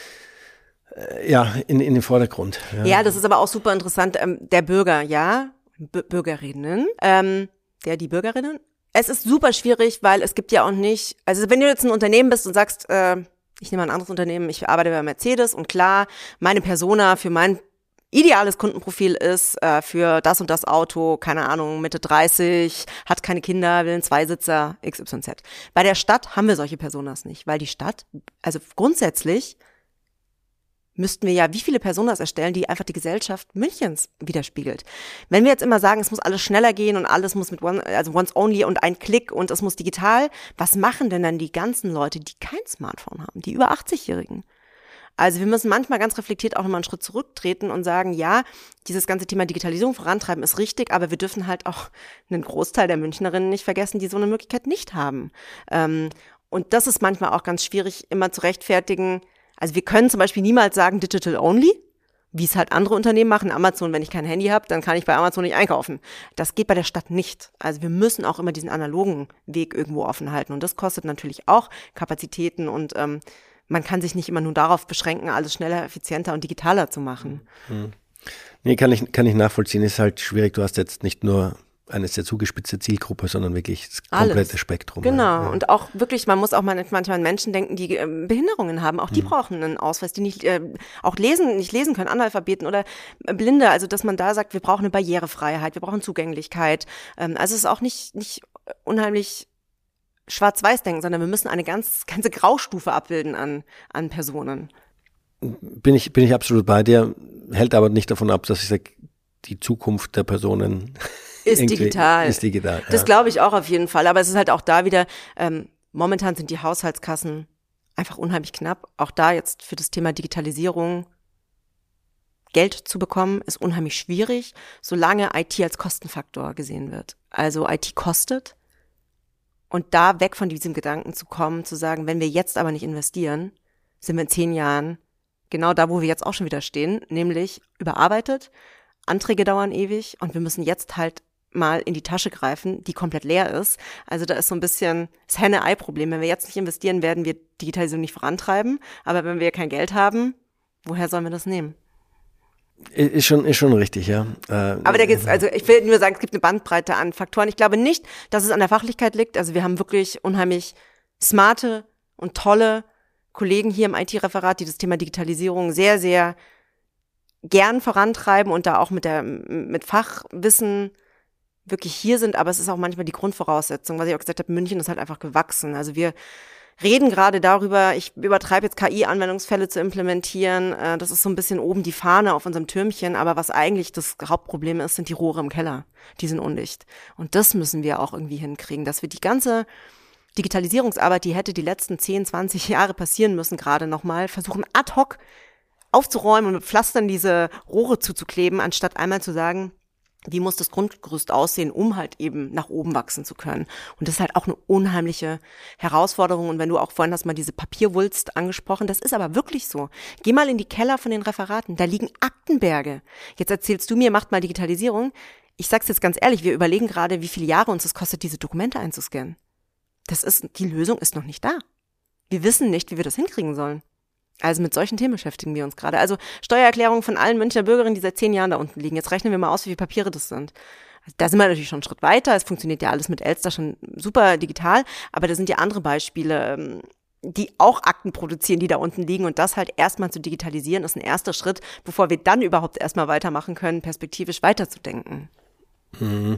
äh, ja, in, in den Vordergrund. Ja. ja, das ist aber auch super interessant. Ähm, der Bürger, ja, B- Bürgerinnen, ähm, der, die Bürgerinnen. Es ist super schwierig, weil es gibt ja auch nicht, also wenn du jetzt ein Unternehmen bist und sagst, äh, ich nehme ein anderes Unternehmen, ich arbeite bei Mercedes und klar, meine Persona für mein ideales Kundenprofil ist äh, für das und das Auto, keine Ahnung, Mitte dreißig, hat keine Kinder, will einen Zweisitzer, X Y Z. Bei der Stadt haben wir solche Personas nicht, weil die Stadt, also grundsätzlich müssten wir ja wie viele Personas erstellen, die einfach die Gesellschaft Münchens widerspiegelt. Wenn wir jetzt immer sagen, es muss alles schneller gehen und alles muss mit one, also once only und ein Klick und es muss digital, was machen denn dann die ganzen Leute, die kein Smartphone haben, die über achtzig-Jährigen? Also wir müssen manchmal ganz reflektiert auch nochmal einen Schritt zurücktreten und sagen, ja, dieses ganze Thema Digitalisierung vorantreiben ist richtig, aber wir dürfen halt auch einen Großteil der Münchnerinnen nicht vergessen, die so eine Möglichkeit nicht haben. Und das ist manchmal auch ganz schwierig, immer zu rechtfertigen. Also wir können zum Beispiel niemals sagen Digital Only, wie es halt andere Unternehmen machen. Amazon, wenn ich kein Handy habe, dann kann ich bei Amazon nicht einkaufen. Das geht bei der Stadt nicht. Also wir müssen auch immer diesen analogen Weg irgendwo offen halten. Und das kostet natürlich auch Kapazitäten und ähm, man kann sich nicht immer nur darauf beschränken, alles schneller, effizienter und digitaler zu machen. Hm. Nee, kann ich, kann ich nachvollziehen. Ist halt schwierig. Du hast jetzt nicht nur eine sehr zugespitzte Zielgruppe, sondern wirklich das komplette Alles. Spektrum. Genau. Ja. Und auch wirklich, man muss auch mal, manchmal an Menschen denken, die äh, Behinderungen haben. Auch die mhm. brauchen einen Ausweis, die nicht äh, auch lesen, nicht lesen können, Analphabeten oder äh, Blinde. Also dass man da sagt, wir brauchen eine Barrierefreiheit, wir brauchen Zugänglichkeit. Ähm, also es ist auch nicht nicht unheimlich schwarz-weiß denken, sondern wir müssen eine ganz ganze Graustufe abbilden an an Personen. Bin ich bin ich absolut bei dir. Hält aber nicht davon ab, dass ich sage, die Zukunft der Personen ist digital. Ist digital. Das ja. glaube ich auch auf jeden Fall. Aber es ist halt auch da wieder, ähm, momentan sind die Haushaltskassen einfach unheimlich knapp. Auch da jetzt für das Thema Digitalisierung Geld zu bekommen, ist unheimlich schwierig, solange I T als Kostenfaktor gesehen wird. Also I T kostet. Und da weg von diesem Gedanken zu kommen, zu sagen, wenn wir jetzt aber nicht investieren, sind wir in zehn Jahren genau da, wo wir jetzt auch schon wieder stehen, nämlich überarbeitet. Anträge dauern ewig und wir müssen jetzt halt mal in die Tasche greifen, die komplett leer ist. Also da ist so ein bisschen das Henne-Ei-Problem. Wenn wir jetzt nicht investieren, werden wir Digitalisierung nicht vorantreiben. Aber wenn wir kein Geld haben, woher sollen wir das nehmen? Ist schon, ist schon richtig, ja. Äh, Aber da geht's, also ich will nur sagen, es gibt eine Bandbreite an Faktoren. Ich glaube nicht, dass es an der Fachlichkeit liegt. Also wir haben wirklich unheimlich smarte und tolle Kollegen hier im I T-Referat, die das Thema Digitalisierung sehr, sehr gern vorantreiben und da auch mit der mit Fachwissen wirklich hier sind, aber es ist auch manchmal die Grundvoraussetzung, was ich auch gesagt habe, München ist halt einfach gewachsen. Also wir reden gerade darüber, ich übertreibe jetzt K I-Anwendungsfälle zu implementieren, das ist so ein bisschen oben die Fahne auf unserem Türmchen, aber was eigentlich das Hauptproblem ist, sind die Rohre im Keller, die sind undicht. Und das müssen wir auch irgendwie hinkriegen, dass wir die ganze Digitalisierungsarbeit, die hätte die letzten zehn, zwanzig Jahre passieren müssen, gerade nochmal versuchen ad hoc aufzuräumen und mit Pflastern diese Rohre zuzukleben, anstatt einmal zu sagen, wie muss das Grundgerüst aussehen, um halt eben nach oben wachsen zu können. Und das ist halt auch eine unheimliche Herausforderung. Und wenn du auch vorhin hast mal diese Papierwulst angesprochen, das ist aber wirklich so. Geh mal in die Keller von den Referaten, da liegen Aktenberge. Jetzt erzählst du mir, macht mal Digitalisierung. Ich sag's jetzt ganz ehrlich, wir überlegen gerade, wie viele Jahre uns es kostet, diese Dokumente einzuscannen. Das ist, die Lösung ist noch nicht da. Wir wissen nicht, wie wir das hinkriegen sollen. Also mit solchen Themen beschäftigen wir uns gerade. Also Steuererklärungen von allen Münchner Bürgerinnen, die seit zehn Jahren da unten liegen. Jetzt rechnen wir mal aus, wie viele Papiere das sind. Also da sind wir natürlich schon einen Schritt weiter. Es funktioniert ja alles mit Elster schon super digital. Aber da sind ja andere Beispiele, die auch Akten produzieren, die da unten liegen. Und das halt erstmal zu digitalisieren, ist ein erster Schritt, bevor wir dann überhaupt erstmal weitermachen können, perspektivisch weiterzudenken. Mhm.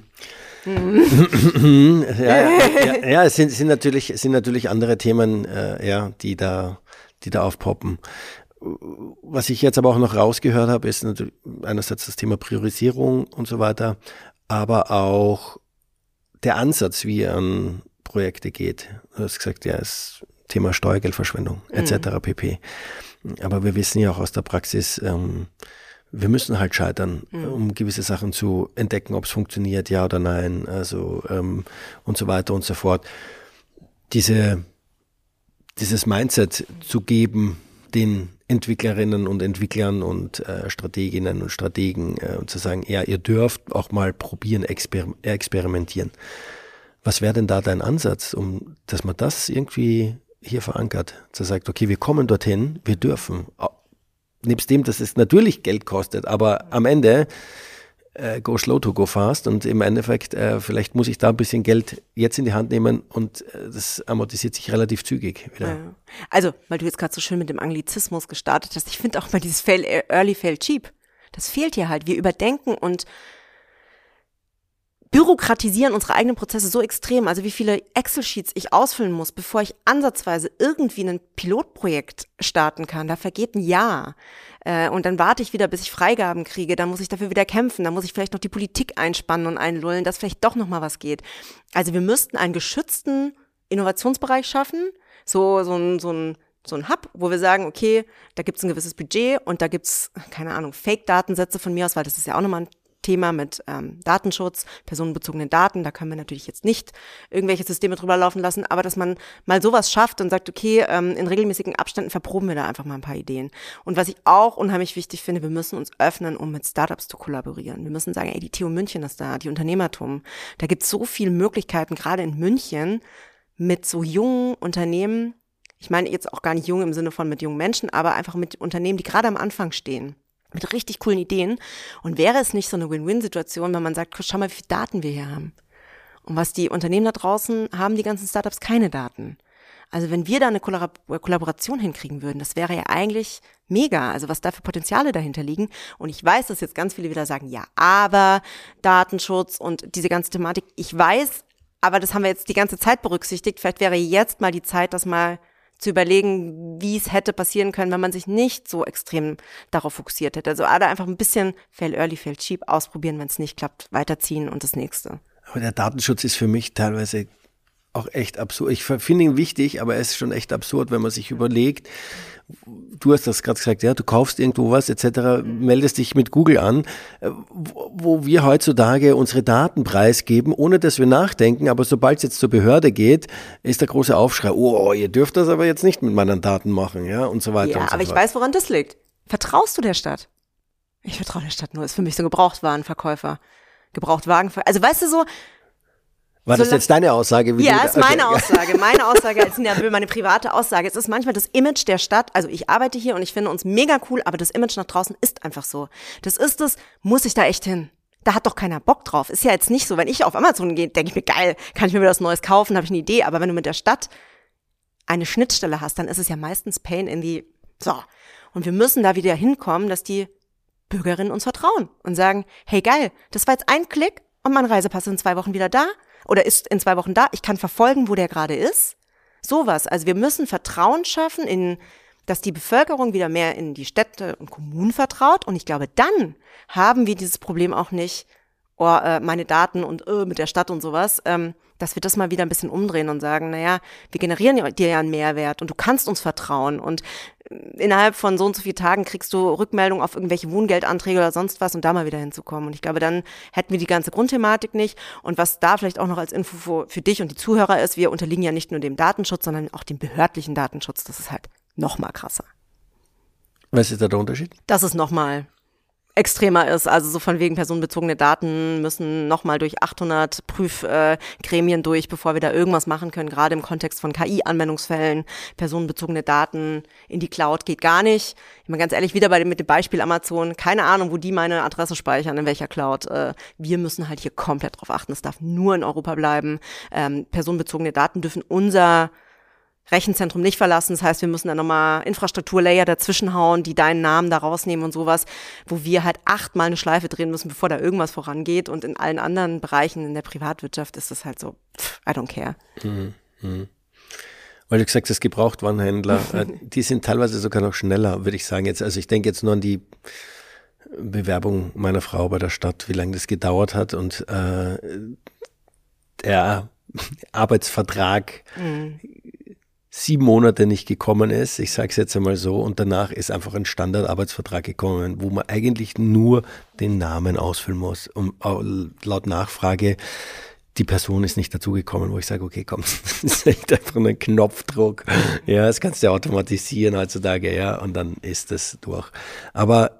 Mhm. ja, ja, ja, es sind, sind natürlich, es sind natürlich andere Themen, äh, ja, die da, die da aufpoppen. Was ich jetzt aber auch noch rausgehört habe, ist natürlich einerseits das Thema Priorisierung und so weiter, aber auch der Ansatz, wie ihr an Projekte geht. Du hast gesagt, ja, das Thema Steuergeldverschwendung et cetera mhm. pp. Aber wir wissen ja auch aus der Praxis, ähm, wir müssen halt scheitern, mhm. um gewisse Sachen zu entdecken, ob es funktioniert, ja oder nein, also ähm, und so weiter und so fort. Diese, dieses Mindset zu geben, den Entwicklerinnen und Entwicklern und äh, Strateginnen und Strategen äh, und zu sagen, ja, ihr dürft auch mal probieren, exper- experimentieren. Was wäre denn da dein Ansatz, um, dass man das irgendwie hier verankert? Zu sagen, okay, wir kommen dorthin, wir dürfen. Nebst dem, dass es natürlich Geld kostet, aber am Ende äh, go slow to go fast und im Endeffekt äh, vielleicht muss ich da ein bisschen Geld jetzt in die Hand nehmen und äh, das amortisiert sich relativ zügig wieder. Ja. Also, weil du jetzt gerade so schön mit dem Anglizismus gestartet hast, ich finde auch mal dieses fail early, fail cheap, das fehlt hier halt. Wir überdenken und bürokratisieren unsere eigenen Prozesse so extrem, also wie viele Excel-Sheets ich ausfüllen muss, bevor ich ansatzweise irgendwie ein Pilotprojekt starten kann. Da vergeht ein Jahr. Äh, und dann warte ich wieder, bis ich Freigaben kriege. Dann muss ich dafür wieder kämpfen. Dann muss ich vielleicht noch die Politik einspannen und einlullen, dass vielleicht doch noch mal was geht. Also wir müssten einen geschützten Innovationsbereich schaffen, so so ein so ein so ein Hub, wo wir sagen, okay, da gibt's ein gewisses Budget und da gibt's, keine Ahnung, Fake-Datensätze von mir aus, weil das ist ja auch nochmal ein Thema mit ähm, Datenschutz, personenbezogenen Daten, da können wir natürlich jetzt nicht irgendwelche Systeme drüber laufen lassen, aber dass man mal sowas schafft und sagt, okay, ähm, in regelmäßigen Abständen verproben wir da einfach mal ein paar Ideen. Und was ich auch unheimlich wichtig finde, wir müssen uns öffnen, um mit Startups zu kollaborieren. Wir müssen sagen, ey, die T U München ist da, die Unternehmertum. Da gibt es so viele Möglichkeiten, gerade in München, mit so jungen Unternehmen, ich meine jetzt auch gar nicht jung im Sinne von mit jungen Menschen, aber einfach mit Unternehmen, die gerade am Anfang stehen. mit richtig coolen Ideen. Und wäre es nicht so eine Win-Win-Situation, wenn man sagt, schau mal, wie viele Daten wir hier haben. Und was die Unternehmen da draußen haben, die ganzen Startups keine Daten. Also wenn wir da eine Kollaboration hinkriegen würden, das wäre ja eigentlich mega, also was da für Potenziale dahinter liegen. Und ich weiß, dass jetzt ganz viele wieder sagen, ja, aber Datenschutz und diese ganze Thematik, ich weiß, aber das haben wir jetzt die ganze Zeit berücksichtigt. Vielleicht wäre jetzt mal die Zeit, das mal zu überlegen, wie es hätte passieren können, wenn man sich nicht so extrem darauf fokussiert hätte. Also oder einfach ein bisschen fail early, fail cheap ausprobieren, wenn es nicht klappt, weiterziehen und das nächste. Aber der Datenschutz ist für mich teilweise auch echt absurd. Ich finde ihn wichtig, aber er ist schon echt absurd, wenn man sich überlegt, du hast das gerade gesagt, ja, du kaufst irgendwo was et cetera, meldest dich mit Google an, wo wir heutzutage unsere Daten preisgeben, ohne dass wir nachdenken, aber sobald es jetzt zur Behörde geht, ist der große Aufschrei, oh, ihr dürft das aber jetzt nicht mit meinen Daten machen, ja, und so weiter. Ja, und so aber ich fort. weiß, woran das liegt. Vertraust du der Stadt? Ich vertraue der Stadt nur, ist für mich so ein Gebrauchtwarenverkäufer. Gebrauchtwagenverkäufer, also weißt du so, War das jetzt deine Aussage? Wie ja, du, ist meine okay. Aussage. Meine Aussage als Nina Böhl, meine private Aussage. Es ist manchmal das Image der Stadt. Also ich arbeite hier und ich finde uns mega cool, aber das Image nach draußen ist einfach so. Das ist es, muss ich da echt hin? Da hat doch keiner Bock drauf. Ist ja jetzt nicht so, wenn ich auf Amazon gehe, denke ich mir, geil, kann ich mir wieder was Neues kaufen, habe ich eine Idee. Aber wenn du mit der Stadt eine Schnittstelle hast, dann ist es ja meistens Pain in the, so. Und wir müssen da wieder hinkommen, dass die Bürgerinnen uns vertrauen und sagen, hey geil, das war jetzt ein Klick und mein Reisepass ist in zwei Wochen wieder da. Oder ist in zwei Wochen da, ich kann verfolgen, wo der gerade ist. Sowas. Also wir müssen Vertrauen schaffen, in, dass die Bevölkerung wieder mehr in die Städte und Kommunen vertraut. Und ich glaube, dann haben wir dieses Problem auch nicht, oh, äh, meine Daten und äh, mit der Stadt und sowas, ähm, dass wir das mal wieder ein bisschen umdrehen und sagen, naja, wir generieren dir ja einen Mehrwert und du kannst uns vertrauen. Und innerhalb von so und so vielen Tagen kriegst du Rückmeldung auf irgendwelche Wohngeldanträge oder sonst was und da mal wieder hinzukommen. Und ich glaube, dann hätten wir die ganze Grundthematik nicht. Und was da vielleicht auch noch als Info für, für dich und die Zuhörer ist, wir unterliegen ja nicht nur dem Datenschutz, sondern auch dem behördlichen Datenschutz. Das ist halt noch mal krasser. Was ist da der Unterschied? Das ist noch mal extremer ist, also so von wegen personenbezogene Daten müssen nochmal durch achthundert Prüfgremien äh, durch, bevor wir da irgendwas machen können, gerade im Kontext von K I-Anwendungsfällen, personenbezogene Daten in die Cloud geht gar nicht. Ich meine ganz ehrlich, wieder bei dem, mit dem Beispiel Amazon, keine Ahnung, wo die meine Adresse speichern, in welcher Cloud. Äh, wir müssen halt hier komplett drauf achten, es darf nur in Europa bleiben. Ähm, personenbezogene Daten dürfen unser Rechenzentrum nicht verlassen. Das heißt, wir müssen da nochmal Infrastrukturlayer dazwischen hauen, die deinen Namen da rausnehmen und sowas, wo wir halt achtmal eine Schleife drehen müssen, bevor da irgendwas vorangeht. Und in allen anderen Bereichen in der Privatwirtschaft ist das halt so, pff, I don't care. Mhm. Mhm. Weil du gesagt hast, Gebrauchtwarenhändler, äh, die sind teilweise sogar noch schneller, würde ich sagen. Jetzt, also ich denke jetzt nur an die Bewerbung meiner Frau bei der Stadt, wie lange das gedauert hat und äh, der Arbeitsvertrag mhm. sieben Monate nicht gekommen ist, ich sage es jetzt einmal so, und danach ist einfach ein Standardarbeitsvertrag gekommen, wo man eigentlich nur den Namen ausfüllen muss. Und laut Nachfrage, die Person ist nicht dazugekommen, wo ich sage, okay, komm, das ist echt einfach ein Knopfdruck. Ja, das kannst du automatisieren heutzutage, ja, und dann ist das durch. Aber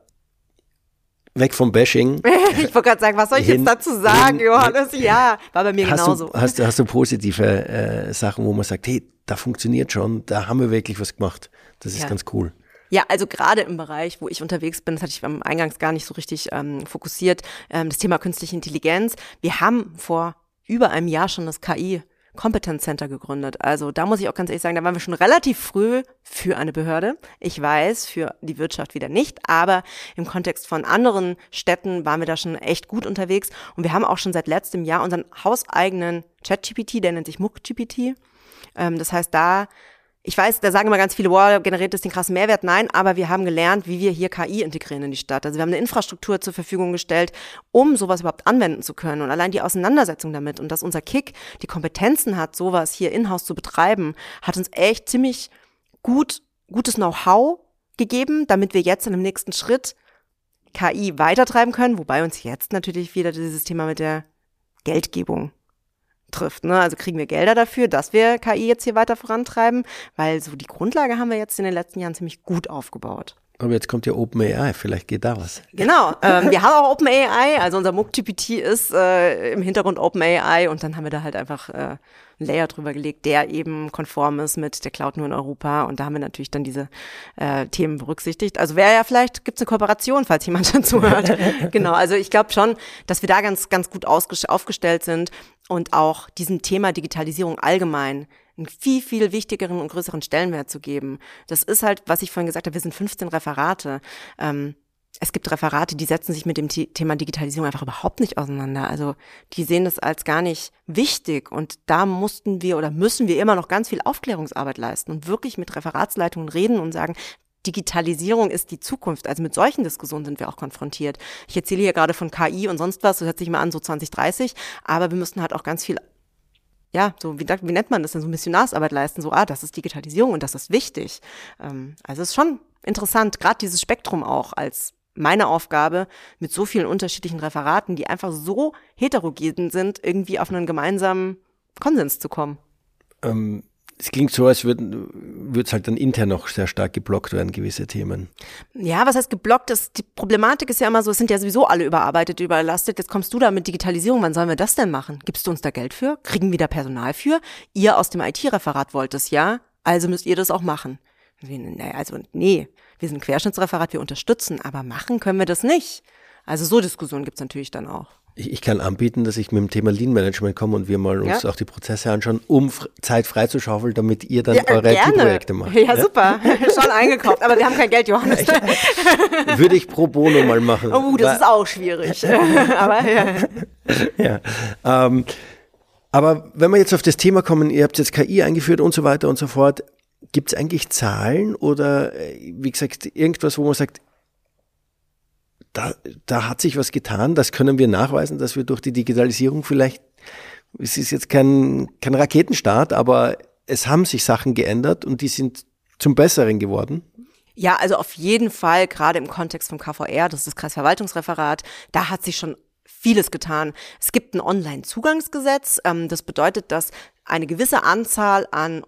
weg vom Bashing. Ich wollte gerade sagen, was soll ich hin, jetzt dazu sagen, hin, Johannes? Ja, war bei mir hast genauso. Du, hast, hast du positive äh, Sachen, wo man sagt, hey, da funktioniert schon, da haben wir wirklich was gemacht. Das ist ja ganz cool. Ja, also gerade im Bereich, wo ich unterwegs bin, das hatte ich am Eingangs gar nicht so richtig ähm, fokussiert, ähm, das Thema künstliche Intelligenz. Wir haben vor über einem Jahr schon das K I Competence Center gegründet. Also da muss ich auch ganz ehrlich sagen, da waren wir schon relativ früh für eine Behörde. Ich weiß, für die Wirtschaft wieder nicht, aber im Kontext von anderen Städten waren wir da schon echt gut unterwegs. Und wir haben auch schon seit letztem Jahr unseren hauseigenen ChatGPT, der nennt sich MuckGPT. Ähm, das heißt, da, ich weiß, da sagen immer ganz viele, wow, generiert das den krassen Mehrwert? Nein, aber wir haben gelernt, wie wir hier K I integrieren in die Stadt. Also wir haben eine Infrastruktur zur Verfügung gestellt, um sowas überhaupt anwenden zu können. Und allein die Auseinandersetzung damit und dass unser Kick die Kompetenzen hat, sowas hier in-house zu betreiben, hat uns echt ziemlich gut, gutes Know-how gegeben, damit wir jetzt in dem nächsten Schritt K I weitertreiben können, wobei uns jetzt natürlich wieder dieses Thema mit der Geldgebung trifft, ne? Also kriegen wir Gelder dafür, dass wir K I jetzt hier weiter vorantreiben, weil so die Grundlage haben wir jetzt in den letzten Jahren ziemlich gut aufgebaut. Aber jetzt kommt ja OpenAI, vielleicht geht da was. Genau, ähm, wir haben auch OpenAI, also unser MookGPT ist äh, im Hintergrund OpenAI und dann haben wir da halt einfach äh, einen Layer drüber gelegt, der eben konform ist mit der Cloud nur in Europa und da haben wir natürlich dann diese äh, Themen berücksichtigt. Also wäre ja vielleicht, gibt es eine Kooperation, falls jemand dazu hört. Genau, also ich glaube schon, dass wir da ganz, ganz gut ausges- aufgestellt sind und auch diesem Thema Digitalisierung allgemein einen viel, viel wichtigeren und größeren Stellenwert zu geben. Das ist halt, was ich vorhin gesagt habe, wir sind fünfzehn Referate. Ähm, es gibt Referate, die setzen sich mit dem The- Thema Digitalisierung einfach überhaupt nicht auseinander. Also die sehen das als gar nicht wichtig und da mussten wir oder müssen wir immer noch ganz viel Aufklärungsarbeit leisten und wirklich mit Referatsleitungen reden und sagen, Digitalisierung ist die Zukunft. Also mit solchen Diskussionen sind wir auch konfrontiert. Ich erzähle hier gerade von K I und sonst was, das hört sich mal an, so zwanzig dreißig, aber wir müssen halt auch ganz viel ja, so wie, wie nennt man das denn, so Missionarsarbeit leisten, so, ah, das ist Digitalisierung und das ist wichtig. Ähm, also es ist schon interessant, gerade dieses Spektrum auch als meine Aufgabe, mit so vielen unterschiedlichen Referaten, die einfach so heterogen sind, irgendwie auf einen gemeinsamen Konsens zu kommen. Ähm, es klingt so, als würde es halt dann intern noch sehr stark geblockt werden, gewisse Themen. Ja, was heißt geblockt? Das, die Problematik ist ja immer so, es sind ja sowieso alle überarbeitet, überlastet. Jetzt kommst du da mit Digitalisierung, wann sollen wir das denn machen? Gibst du uns da Geld für? Kriegen wir da Personal für? Ihr aus dem I T-Referat wollt es, ja? Also müsst ihr das auch machen. Naja, also nee, wir sind ein Querschnittsreferat, wir unterstützen, aber machen können wir das nicht. Also so Diskussionen gibt's natürlich dann auch. Ich, ich kann anbieten, dass ich mit dem Thema Lean Management komme und wir mal uns ja. auch die Prozesse anschauen, um f- Zeit freizuschaufeln, damit ihr dann ja, eure gerne. I T-Projekte macht. Ja, ja, super. Schon eingekauft, aber wir haben kein Geld, Johannes. Ich, würde ich pro bono mal machen. Oh, das Weil, ist auch schwierig. aber ja. ja. Ähm, aber wenn wir jetzt auf das Thema kommen, ihr habt jetzt K I eingeführt und so weiter und so fort, gibt es eigentlich Zahlen oder, wie gesagt, irgendwas, wo man sagt, Da, da hat sich was getan, das können wir nachweisen, dass wir durch die Digitalisierung vielleicht, es ist jetzt kein, kein Raketenstart, aber es haben sich Sachen geändert und die sind zum Besseren geworden. Ja, also auf jeden Fall, gerade im Kontext vom K V R, das ist das Kreisverwaltungsreferat, da hat sich schon vieles getan. Es gibt ein Online-Zugangsgesetz, ähm, das bedeutet, dass eine gewisse Anzahl an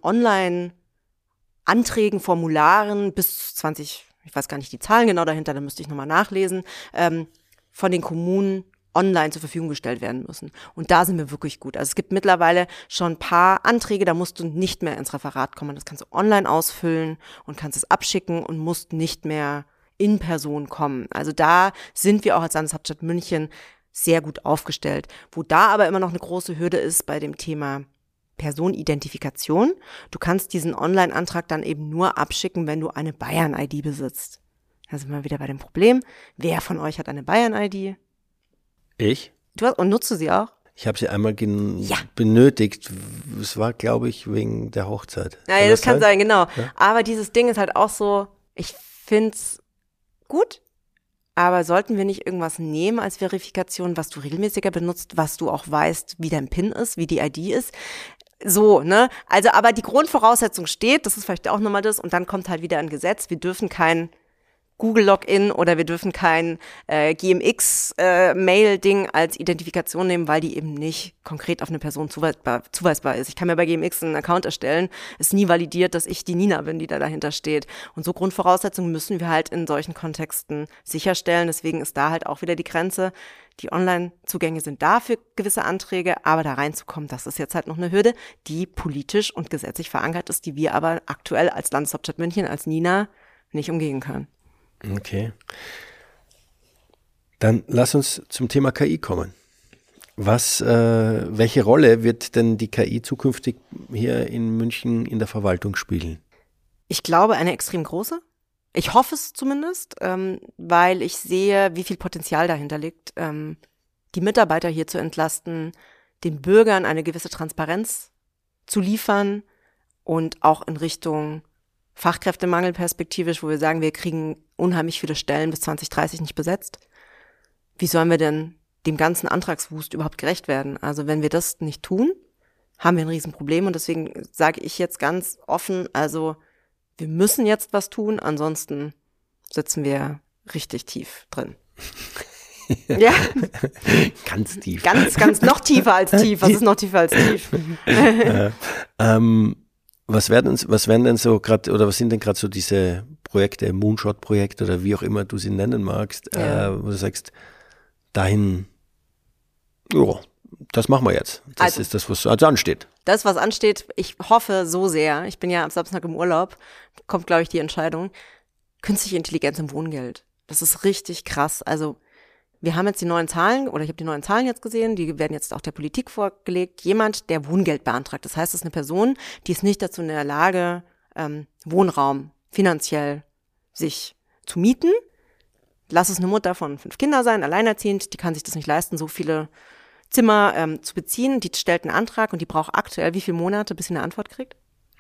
Online-Anträgen, Formularen bis zwanzig ich weiß gar nicht die Zahlen genau dahinter, da müsste ich nochmal nachlesen, ähm, von den Kommunen online zur Verfügung gestellt werden müssen. Und da sind wir wirklich gut. Also es gibt mittlerweile schon ein paar Anträge, da musst du nicht mehr ins Referat kommen. Das kannst du online ausfüllen und kannst es abschicken und musst nicht mehr in Person kommen. Also da sind wir auch als Landeshauptstadt München sehr gut aufgestellt. Wo da aber immer noch eine große Hürde ist bei dem Thema Personenidentifikation. Du kannst diesen Online-Antrag dann eben nur abschicken, wenn du eine Bayern-I D besitzt. Da sind wir wieder bei dem Problem. Wer von euch hat eine Bayern-I D? Ich? Du hast, und nutzt du sie auch? Ich habe sie einmal gen- ja. benötigt. Es war, glaube ich, wegen der Hochzeit. Ja, kann das, das kann sein, sein genau. Ja? Aber dieses Ding ist halt auch so, ich find's gut, aber sollten wir nicht irgendwas nehmen als Verifikation, was du regelmäßiger benutzt, was du auch weißt, wie dein PIN ist, wie die I D ist? So, ne? Also, aber die Grundvoraussetzung steht, das ist vielleicht auch nochmal das, und dann kommt halt wieder ein Gesetz, wir dürfen kein Google-Login oder wir dürfen kein äh, G M X-Mail-Ding äh, als Identifikation nehmen, weil die eben nicht konkret auf eine Person zuweisbar, zuweisbar ist. Ich kann mir bei G M X einen Account erstellen, ist nie validiert, dass ich die Nina bin, die da dahinter steht. Und so Grundvoraussetzungen müssen wir halt in solchen Kontexten sicherstellen. Deswegen ist da halt auch wieder die Grenze. Die Online-Zugänge sind da für gewisse Anträge, aber da reinzukommen, das ist jetzt halt noch eine Hürde, die politisch und gesetzlich verankert ist, die wir aber aktuell als Landeshauptstadt München, als Nina, nicht umgehen können. Okay. Dann lass uns zum Thema K I kommen. Was, äh, welche Rolle wird denn die K I zukünftig hier in München in der Verwaltung spielen? Ich glaube, eine extrem große. Ich hoffe es zumindest, ähm, weil ich sehe, wie viel Potenzial dahinter liegt, ähm, die Mitarbeiter hier zu entlasten, den Bürgern eine gewisse Transparenz zu liefern und auch in Richtung Fachkräftemangel perspektivisch, wo wir sagen, wir kriegen unheimlich viele Stellen bis zwanzig dreißig nicht besetzt. Wie sollen wir denn dem ganzen Antragswust überhaupt gerecht werden? Also wenn wir das nicht tun, haben wir ein Riesenproblem und deswegen sage ich jetzt ganz offen, also wir müssen jetzt was tun, ansonsten sitzen wir richtig tief drin. Ja. Ganz tief. Ganz, ganz noch tiefer als tief. Was ist noch tiefer als tief? äh, ähm, was werden, was werden denn so gerade, oder was sind denn gerade so diese Projekte, Moonshot-Projekte oder wie auch immer du sie nennen magst, ja. äh, wo du sagst, dahin, ja, das machen wir jetzt. Das also, ist das, was also ansteht. Das, was ansteht, ich hoffe so sehr, ich bin ja am Samstag im Urlaub, kommt, glaube ich, die Entscheidung, künstliche Intelligenz im Wohngeld. Das ist richtig krass. Also wir haben jetzt die neuen Zahlen, oder ich habe die neuen Zahlen jetzt gesehen, die werden jetzt auch der Politik vorgelegt. Jemand, der Wohngeld beantragt, das heißt, das ist eine Person, die ist nicht dazu in der Lage, ähm, Wohnraum finanziell sich zu mieten. Lass es eine Mutter von fünf Kindern sein, alleinerziehend, die kann sich das nicht leisten, so viele Zimmer ähm, zu beziehen. Die stellt einen Antrag und die braucht aktuell wie viele Monate, bis sie eine Antwort kriegt?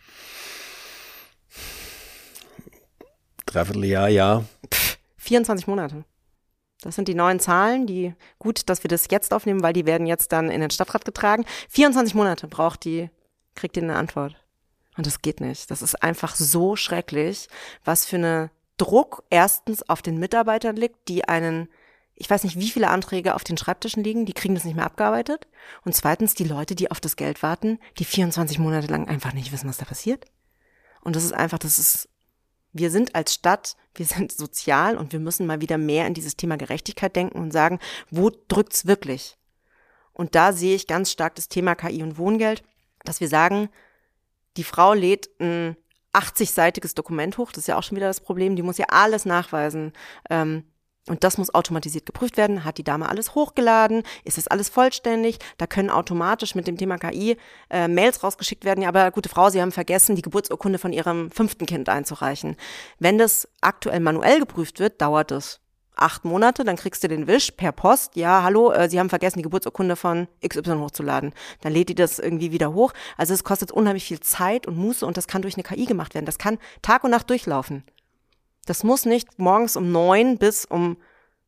Dreivierteljahr, ja. Pff, vierundzwanzig Monate. Das sind die neuen Zahlen, die, gut, dass wir das jetzt aufnehmen, weil die werden jetzt dann in den Stadtrat getragen. vierundzwanzig Monate braucht die, kriegt die eine Antwort. Und das geht nicht. Das ist einfach so schrecklich, was für eine Druck erstens auf den Mitarbeitern liegt, die einen, ich weiß nicht, wie viele Anträge auf den Schreibtischen liegen, die kriegen das nicht mehr abgearbeitet. Und zweitens die Leute, die auf das Geld warten, die vierundzwanzig Monate lang einfach nicht wissen, was da passiert. Und das ist einfach, das ist, wir sind als Stadt, wir sind sozial und wir müssen mal wieder mehr in dieses Thema Gerechtigkeit denken und sagen, wo drückt's wirklich? Und da sehe ich ganz stark das Thema K I und Wohngeld, dass wir sagen, die Frau lädt ein achtzig-seitiges Dokument hoch, das ist ja auch schon wieder das Problem, die muss ja alles nachweisen, ähm, und das muss automatisiert geprüft werden. Hat die Dame alles hochgeladen? Ist das alles vollständig? Da können automatisch mit dem Thema K I äh, Mails rausgeschickt werden. Ja, aber gute Frau, Sie haben vergessen, die Geburtsurkunde von Ihrem fünften Kind einzureichen. Wenn das aktuell manuell geprüft wird, dauert es acht Monate. Dann kriegst du den Wisch per Post. Ja, hallo, äh, Sie haben vergessen, die Geburtsurkunde von X Y hochzuladen. Dann lädt die das irgendwie wieder hoch. Also es kostet unheimlich viel Zeit und Muße und das kann durch eine K I gemacht werden. Das kann Tag und Nacht durchlaufen. Das muss nicht morgens um neun bis um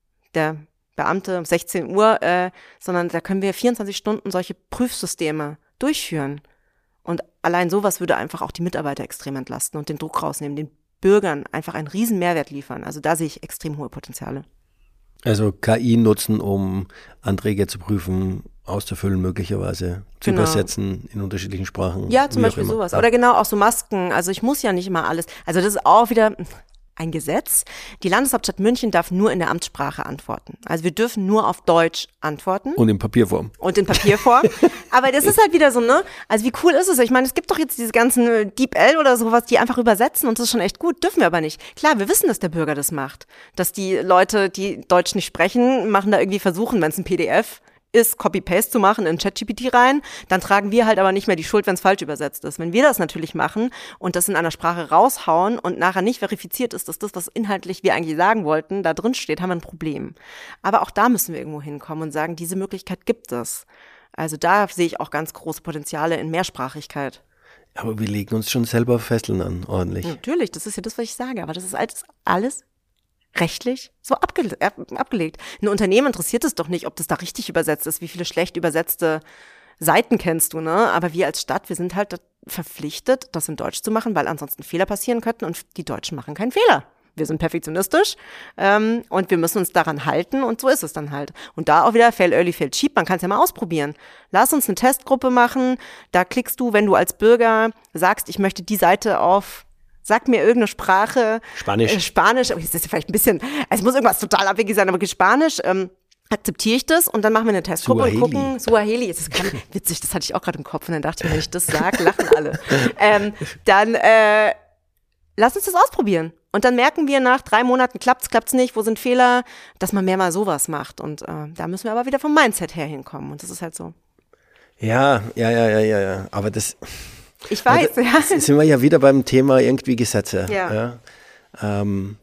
der Beamte um sechzehn Uhr, äh, sondern da können wir vierundzwanzig Stunden solche Prüfsysteme durchführen. Und allein sowas würde einfach auch die Mitarbeiter extrem entlasten und den Druck rausnehmen, den Bürgern einfach einen riesen Mehrwert liefern. Also da sehe ich extrem hohe Potenziale. Also K I nutzen, um Anträge zu prüfen, auszufüllen möglicherweise, zu genau. übersetzen in unterschiedlichen Sprachen. Ja, zum Beispiel sowas. Oder genau auch so Masken. Also ich muss ja nicht immer alles. Also das ist auch wieder ein Gesetz. Die Landeshauptstadt München darf nur in der Amtssprache antworten. Also wir dürfen nur auf Deutsch antworten. Und in Papierform. Und in Papierform. Aber das ist halt wieder so, ne? Also wie cool ist es? Ich meine, es gibt doch jetzt diese ganzen DeepL oder sowas, die einfach übersetzen und das ist schon echt gut. Dürfen wir aber nicht. Klar, wir wissen, dass der Bürger das macht. Dass die Leute, die Deutsch nicht sprechen, machen da irgendwie versuchen, wenn es ein P D F ist, Copy-Paste zu machen in ChatGPT rein, dann tragen wir halt aber nicht mehr die Schuld, wenn es falsch übersetzt ist. Wenn wir das natürlich machen und das in einer Sprache raushauen und nachher nicht verifiziert ist, dass das, was inhaltlich wir eigentlich sagen wollten, da drin steht, haben wir ein Problem. Aber auch da müssen wir irgendwo hinkommen und sagen, diese Möglichkeit gibt es. Also da sehe ich auch ganz große Potenziale in Mehrsprachigkeit. Aber wir legen uns schon selber Fesseln an, ordentlich. Natürlich, das ist ja das, was ich sage, aber das ist alles, alles rechtlich so abge- abgelegt. Ein Unternehmen interessiert es doch nicht, ob das da richtig übersetzt ist, wie viele schlecht übersetzte Seiten kennst du, ne? Aber wir als Stadt, wir sind halt verpflichtet, das in Deutsch zu machen, weil ansonsten Fehler passieren könnten und die Deutschen machen keinen Fehler. Wir sind perfektionistisch ähm, und wir müssen uns daran halten und so ist es dann halt. Und da auch wieder fail early, fail cheap, man kann es ja mal ausprobieren. Lass uns eine Testgruppe machen, da klickst du, wenn du als Bürger sagst, ich möchte die Seite auf Sag mir irgendeine Sprache. Spanisch. Äh, Spanisch, aber das ist vielleicht ein bisschen, es muss irgendwas total abwegig sein, aber Spanisch, ähm, akzeptiere ich das und dann machen wir eine Testgruppe Suaheli. und gucken, Suaheli, das ist ganz witzig, das hatte ich auch gerade im Kopf und dann dachte ich mir, wenn ich das sage, lachen alle. ähm, dann äh, lass uns das ausprobieren. Und dann merken wir nach drei Monaten, klappt's, klappt's nicht, wo sind Fehler, dass man mehr mal sowas macht. Und äh, da müssen wir aber wieder vom Mindset her hinkommen und das ist halt so. Ja, ja, ja, ja, ja, ja. Aber das... Ich weiß, also, ja. Sind wir ja wieder beim Thema irgendwie Gesetze. Ja. ja. Ähm,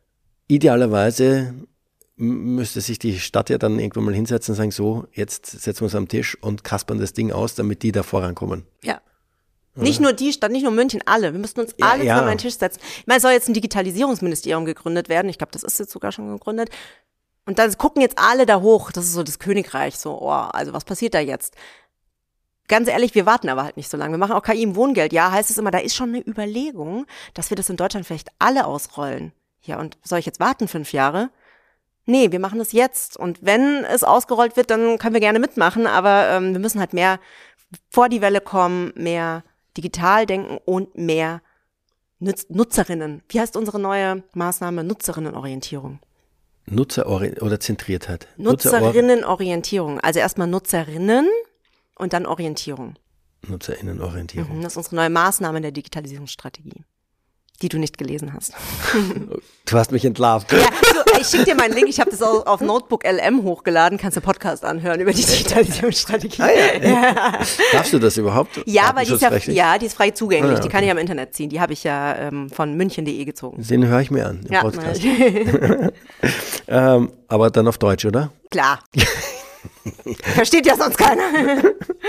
idealerweise müsste sich die Stadt ja dann irgendwann mal hinsetzen und sagen, so, jetzt setzen wir uns am Tisch und kaspern das Ding aus, damit die da vorankommen. Ja. Oder? Nicht nur die Stadt, nicht nur München, alle. Wir müssten uns ja, alle ja. zusammen an den Tisch setzen. Ich meine, es soll jetzt ein Digitalisierungsministerium gegründet werden. Ich glaube, das ist jetzt sogar schon gegründet. Und dann gucken jetzt alle da hoch. Das ist so das Königreich. So, oh, also was passiert da jetzt? Ganz ehrlich, wir warten aber halt nicht so lange. Wir machen auch K I im Wohngeld. Ja, heißt es immer, da ist schon eine Überlegung, dass wir das in Deutschland vielleicht alle ausrollen. Ja, und soll ich jetzt warten fünf Jahre? Nee, wir machen das jetzt. Und wenn es ausgerollt wird, dann können wir gerne mitmachen. Aber ähm, wir müssen halt mehr vor die Welle kommen, mehr digital denken und mehr Nutz- Nutzerinnen. Wie heißt unsere neue Maßnahme? Nutzerinnenorientierung. Nutzer- oder Zentriertheit? Nutzerinnenorientierung. Also erstmal Nutzerinnen und dann Orientierung. Nutzerinnenorientierung. Mhm, das ist unsere neue Maßnahme in der Digitalisierungsstrategie, die du nicht gelesen hast. Du hast mich entlarvt. Ja, so, ich schicke dir meinen Link, ich habe das auf, auf Notebook L M hochgeladen, kannst du Podcast anhören über die Digitalisierungsstrategie. Ah, ja, ja. Darfst du das überhaupt? Ja, weil die ist ja, ja, die ist frei zugänglich, ah, okay. Die kann ich am Internet ziehen, die habe ich ja ähm, von münchen punkt de gezogen. Den höre ich mir an, im ja, Podcast. ähm, aber dann auf Deutsch, oder? Klar. Versteht ja sonst keiner.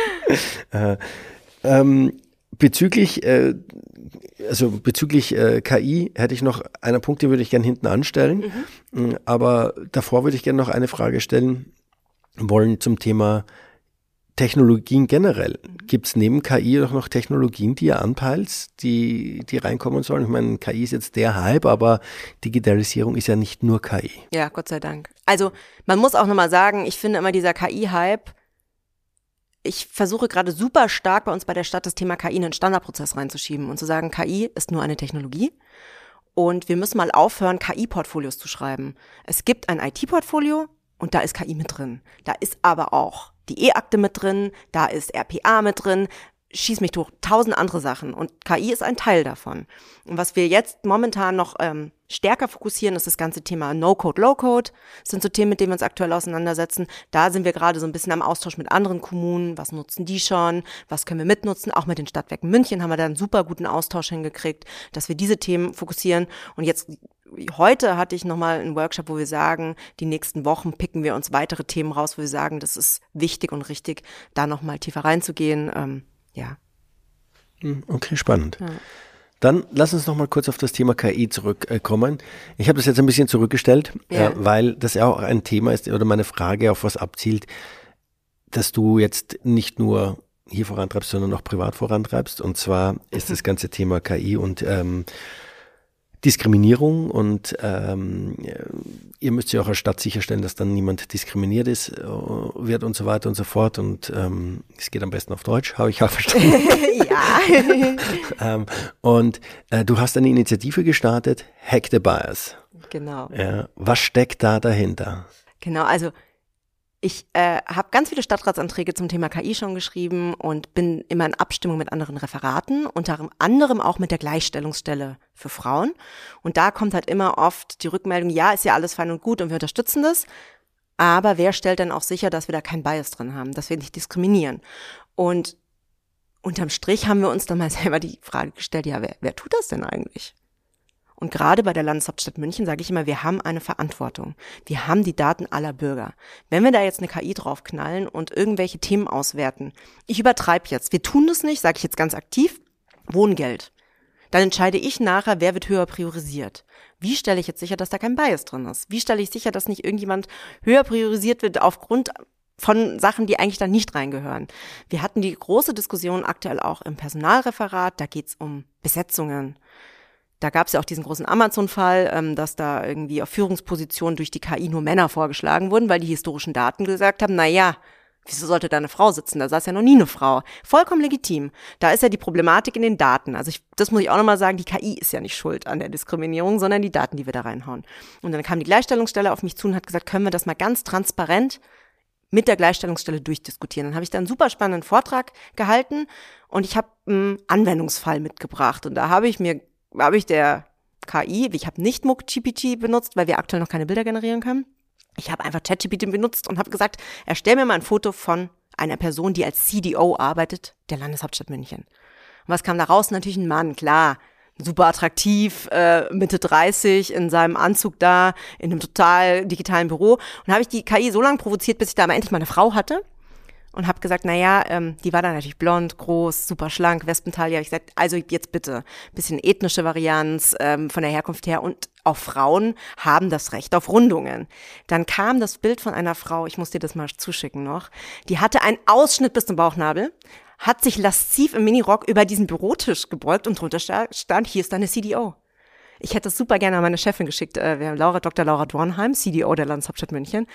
äh, ähm, bezüglich, äh, also bezüglich äh, K I hätte ich noch einen Punkt, den würde ich gerne hinten anstellen. Mhm. Aber davor würde ich gerne noch eine Frage stellen wollen zum Thema Technologien generell. Gibt es neben K I auch noch Technologien, die ihr anpeilst, die, die reinkommen sollen? Ich meine, K I ist jetzt der Hype, aber Digitalisierung ist ja nicht nur K I. Ja, Gott sei Dank. Also man muss auch nochmal sagen, ich finde immer dieser K I-Hype, ich versuche gerade super stark bei uns bei der Stadt das Thema K I in den Standardprozess reinzuschieben und zu sagen, K I ist nur eine Technologie und wir müssen mal aufhören, K I-Portfolios zu schreiben. Es gibt ein I T-Portfolio und da ist K I mit drin. Da ist aber auch die E-Akte mit drin, da ist R P A mit drin, schieß mich durch, tausend andere Sachen und K I ist ein Teil davon. Und was wir jetzt momentan noch ähm, stärker fokussieren, ist das ganze Thema No-Code, Low-Code. Das sind so Themen, mit denen wir uns aktuell auseinandersetzen. Da sind wir gerade so ein bisschen am Austausch mit anderen Kommunen. Was nutzen die schon? Was können wir mitnutzen? Auch mit den Stadtwerken München haben wir da einen super guten Austausch hingekriegt, dass wir diese Themen fokussieren. Und jetzt heute hatte ich nochmal einen Workshop, wo wir sagen, die nächsten Wochen picken wir uns weitere Themen raus, wo wir sagen, das ist wichtig und richtig, da nochmal tiefer reinzugehen. Ähm, ja. Okay, spannend. Ja. Dann lass uns noch mal kurz auf das Thema K I zurückkommen. Ich habe das jetzt ein bisschen zurückgestellt, ja. äh, weil das ja auch ein Thema ist oder meine Frage auf was abzielt, dass du jetzt nicht nur hier vorantreibst, sondern auch privat vorantreibst. Und zwar ist das ganze Thema K I und ähm, Diskriminierung und ähm, ihr müsst ja auch als Stadt sicherstellen, dass dann niemand diskriminiert ist, äh, wird und so weiter und so fort und ähm, es geht am besten auf Deutsch, habe ich auch verstanden. Ja. ähm, und äh, du hast eine Initiative gestartet, Hack the Bias. Genau. Ja, was steckt da dahinter? Genau, also ich äh, habe ganz viele Stadtratsanträge zum Thema K I schon geschrieben und bin immer in Abstimmung mit anderen Referaten, unter anderem auch mit der Gleichstellungsstelle für Frauen. Und da kommt halt immer oft die Rückmeldung, ja, ist ja alles fein und gut und wir unterstützen das, aber wer stellt denn auch sicher, dass wir da keinen Bias drin haben, dass wir nicht diskriminieren? Und unterm Strich haben wir uns dann mal selber die Frage gestellt, ja, wer, wer tut das denn eigentlich? Und gerade bei der Landeshauptstadt München sage ich immer, wir haben eine Verantwortung. Wir haben die Daten aller Bürger. Wenn wir da jetzt eine K I draufknallen und irgendwelche Themen auswerten, ich übertreibe jetzt, wir tun das nicht, sage ich jetzt ganz aktiv, Wohngeld. Dann entscheide ich nachher, wer wird höher priorisiert. Wie stelle ich jetzt sicher, dass da kein Bias drin ist? Wie stelle ich sicher, dass nicht irgendjemand höher priorisiert wird aufgrund von Sachen, die eigentlich da nicht reingehören? Wir hatten die große Diskussion aktuell auch im Personalreferat, da geht's um Besetzungen. Da gab es ja auch diesen großen Amazon-Fall, ähm, dass da irgendwie auf Führungspositionen durch die K I nur Männer vorgeschlagen wurden, weil die historischen Daten gesagt haben, na ja, wieso sollte da eine Frau sitzen? Da saß ja noch nie eine Frau. Vollkommen legitim. Da ist ja die Problematik in den Daten. Also ich, das muss ich auch nochmal sagen, die K I ist ja nicht schuld an der Diskriminierung, sondern die Daten, die wir da reinhauen. Und dann kam die Gleichstellungsstelle auf mich zu und hat gesagt, können wir das mal ganz transparent mit der Gleichstellungsstelle durchdiskutieren. Dann habe ich da einen super spannenden Vortrag gehalten und ich habe einen Anwendungsfall mitgebracht. Und da habe ich mir habe ich der K I, ich habe nicht MookGPT benutzt, weil wir aktuell noch keine Bilder generieren können. Ich habe einfach ChatGPT benutzt und habe gesagt, erstell mir mal ein Foto von einer Person, die als C D O arbeitet, der Landeshauptstadt München. Und was kam da raus? Natürlich ein Mann, klar, super attraktiv, äh, Mitte dreißig, in seinem Anzug da, in einem total digitalen Büro. Und da habe ich die K I so lange provoziert, bis ich da mal endlich mal eine Frau hatte. Und habe gesagt, na ja, ähm, die war dann natürlich blond, groß, super schlank, Westentaille. Ich sagte, also jetzt bitte, bisschen ethnische Varianz ähm, von der Herkunft her und auch Frauen haben das Recht auf Rundungen. Dann kam das Bild von einer Frau, ich muss dir das mal zuschicken noch, die hatte einen Ausschnitt bis zum Bauchnabel, hat sich lasziv im Minirock über diesen Bürotisch gebeugt und drunter stand, hier ist deine C D O. Ich hätte das super gerne an meine Chefin geschickt, äh, wir haben Laura, Doktor Laura Dornheim, C D O der Landeshauptstadt München.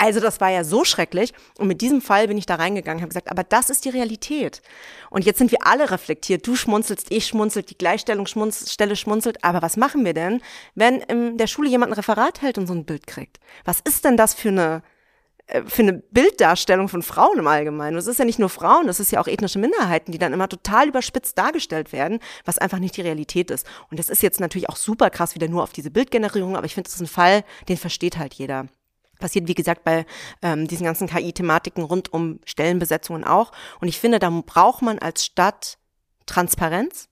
Also das war ja so schrecklich und mit diesem Fall bin ich da reingegangen, habe gesagt, aber das ist die Realität. Und jetzt sind wir alle reflektiert, du schmunzelst, ich schmunzelt, die Gleichstellungsstelle schmunzelt, aber was machen wir denn, wenn in der Schule jemand ein Referat hält und so ein Bild kriegt? Was ist denn das für eine für eine Bilddarstellung von Frauen im Allgemeinen? Das ist ja nicht nur Frauen, das ist ja auch ethnische Minderheiten, die dann immer total überspitzt dargestellt werden, was einfach nicht die Realität ist. Und das ist jetzt natürlich auch super krass wieder nur auf diese Bildgenerierung, aber ich finde, das ist ein Fall, den versteht halt jeder. Passiert, wie gesagt, bei ähm, diesen ganzen K I-Thematiken rund um Stellenbesetzungen auch. Und ich finde, da braucht man als Stadt Transparenz,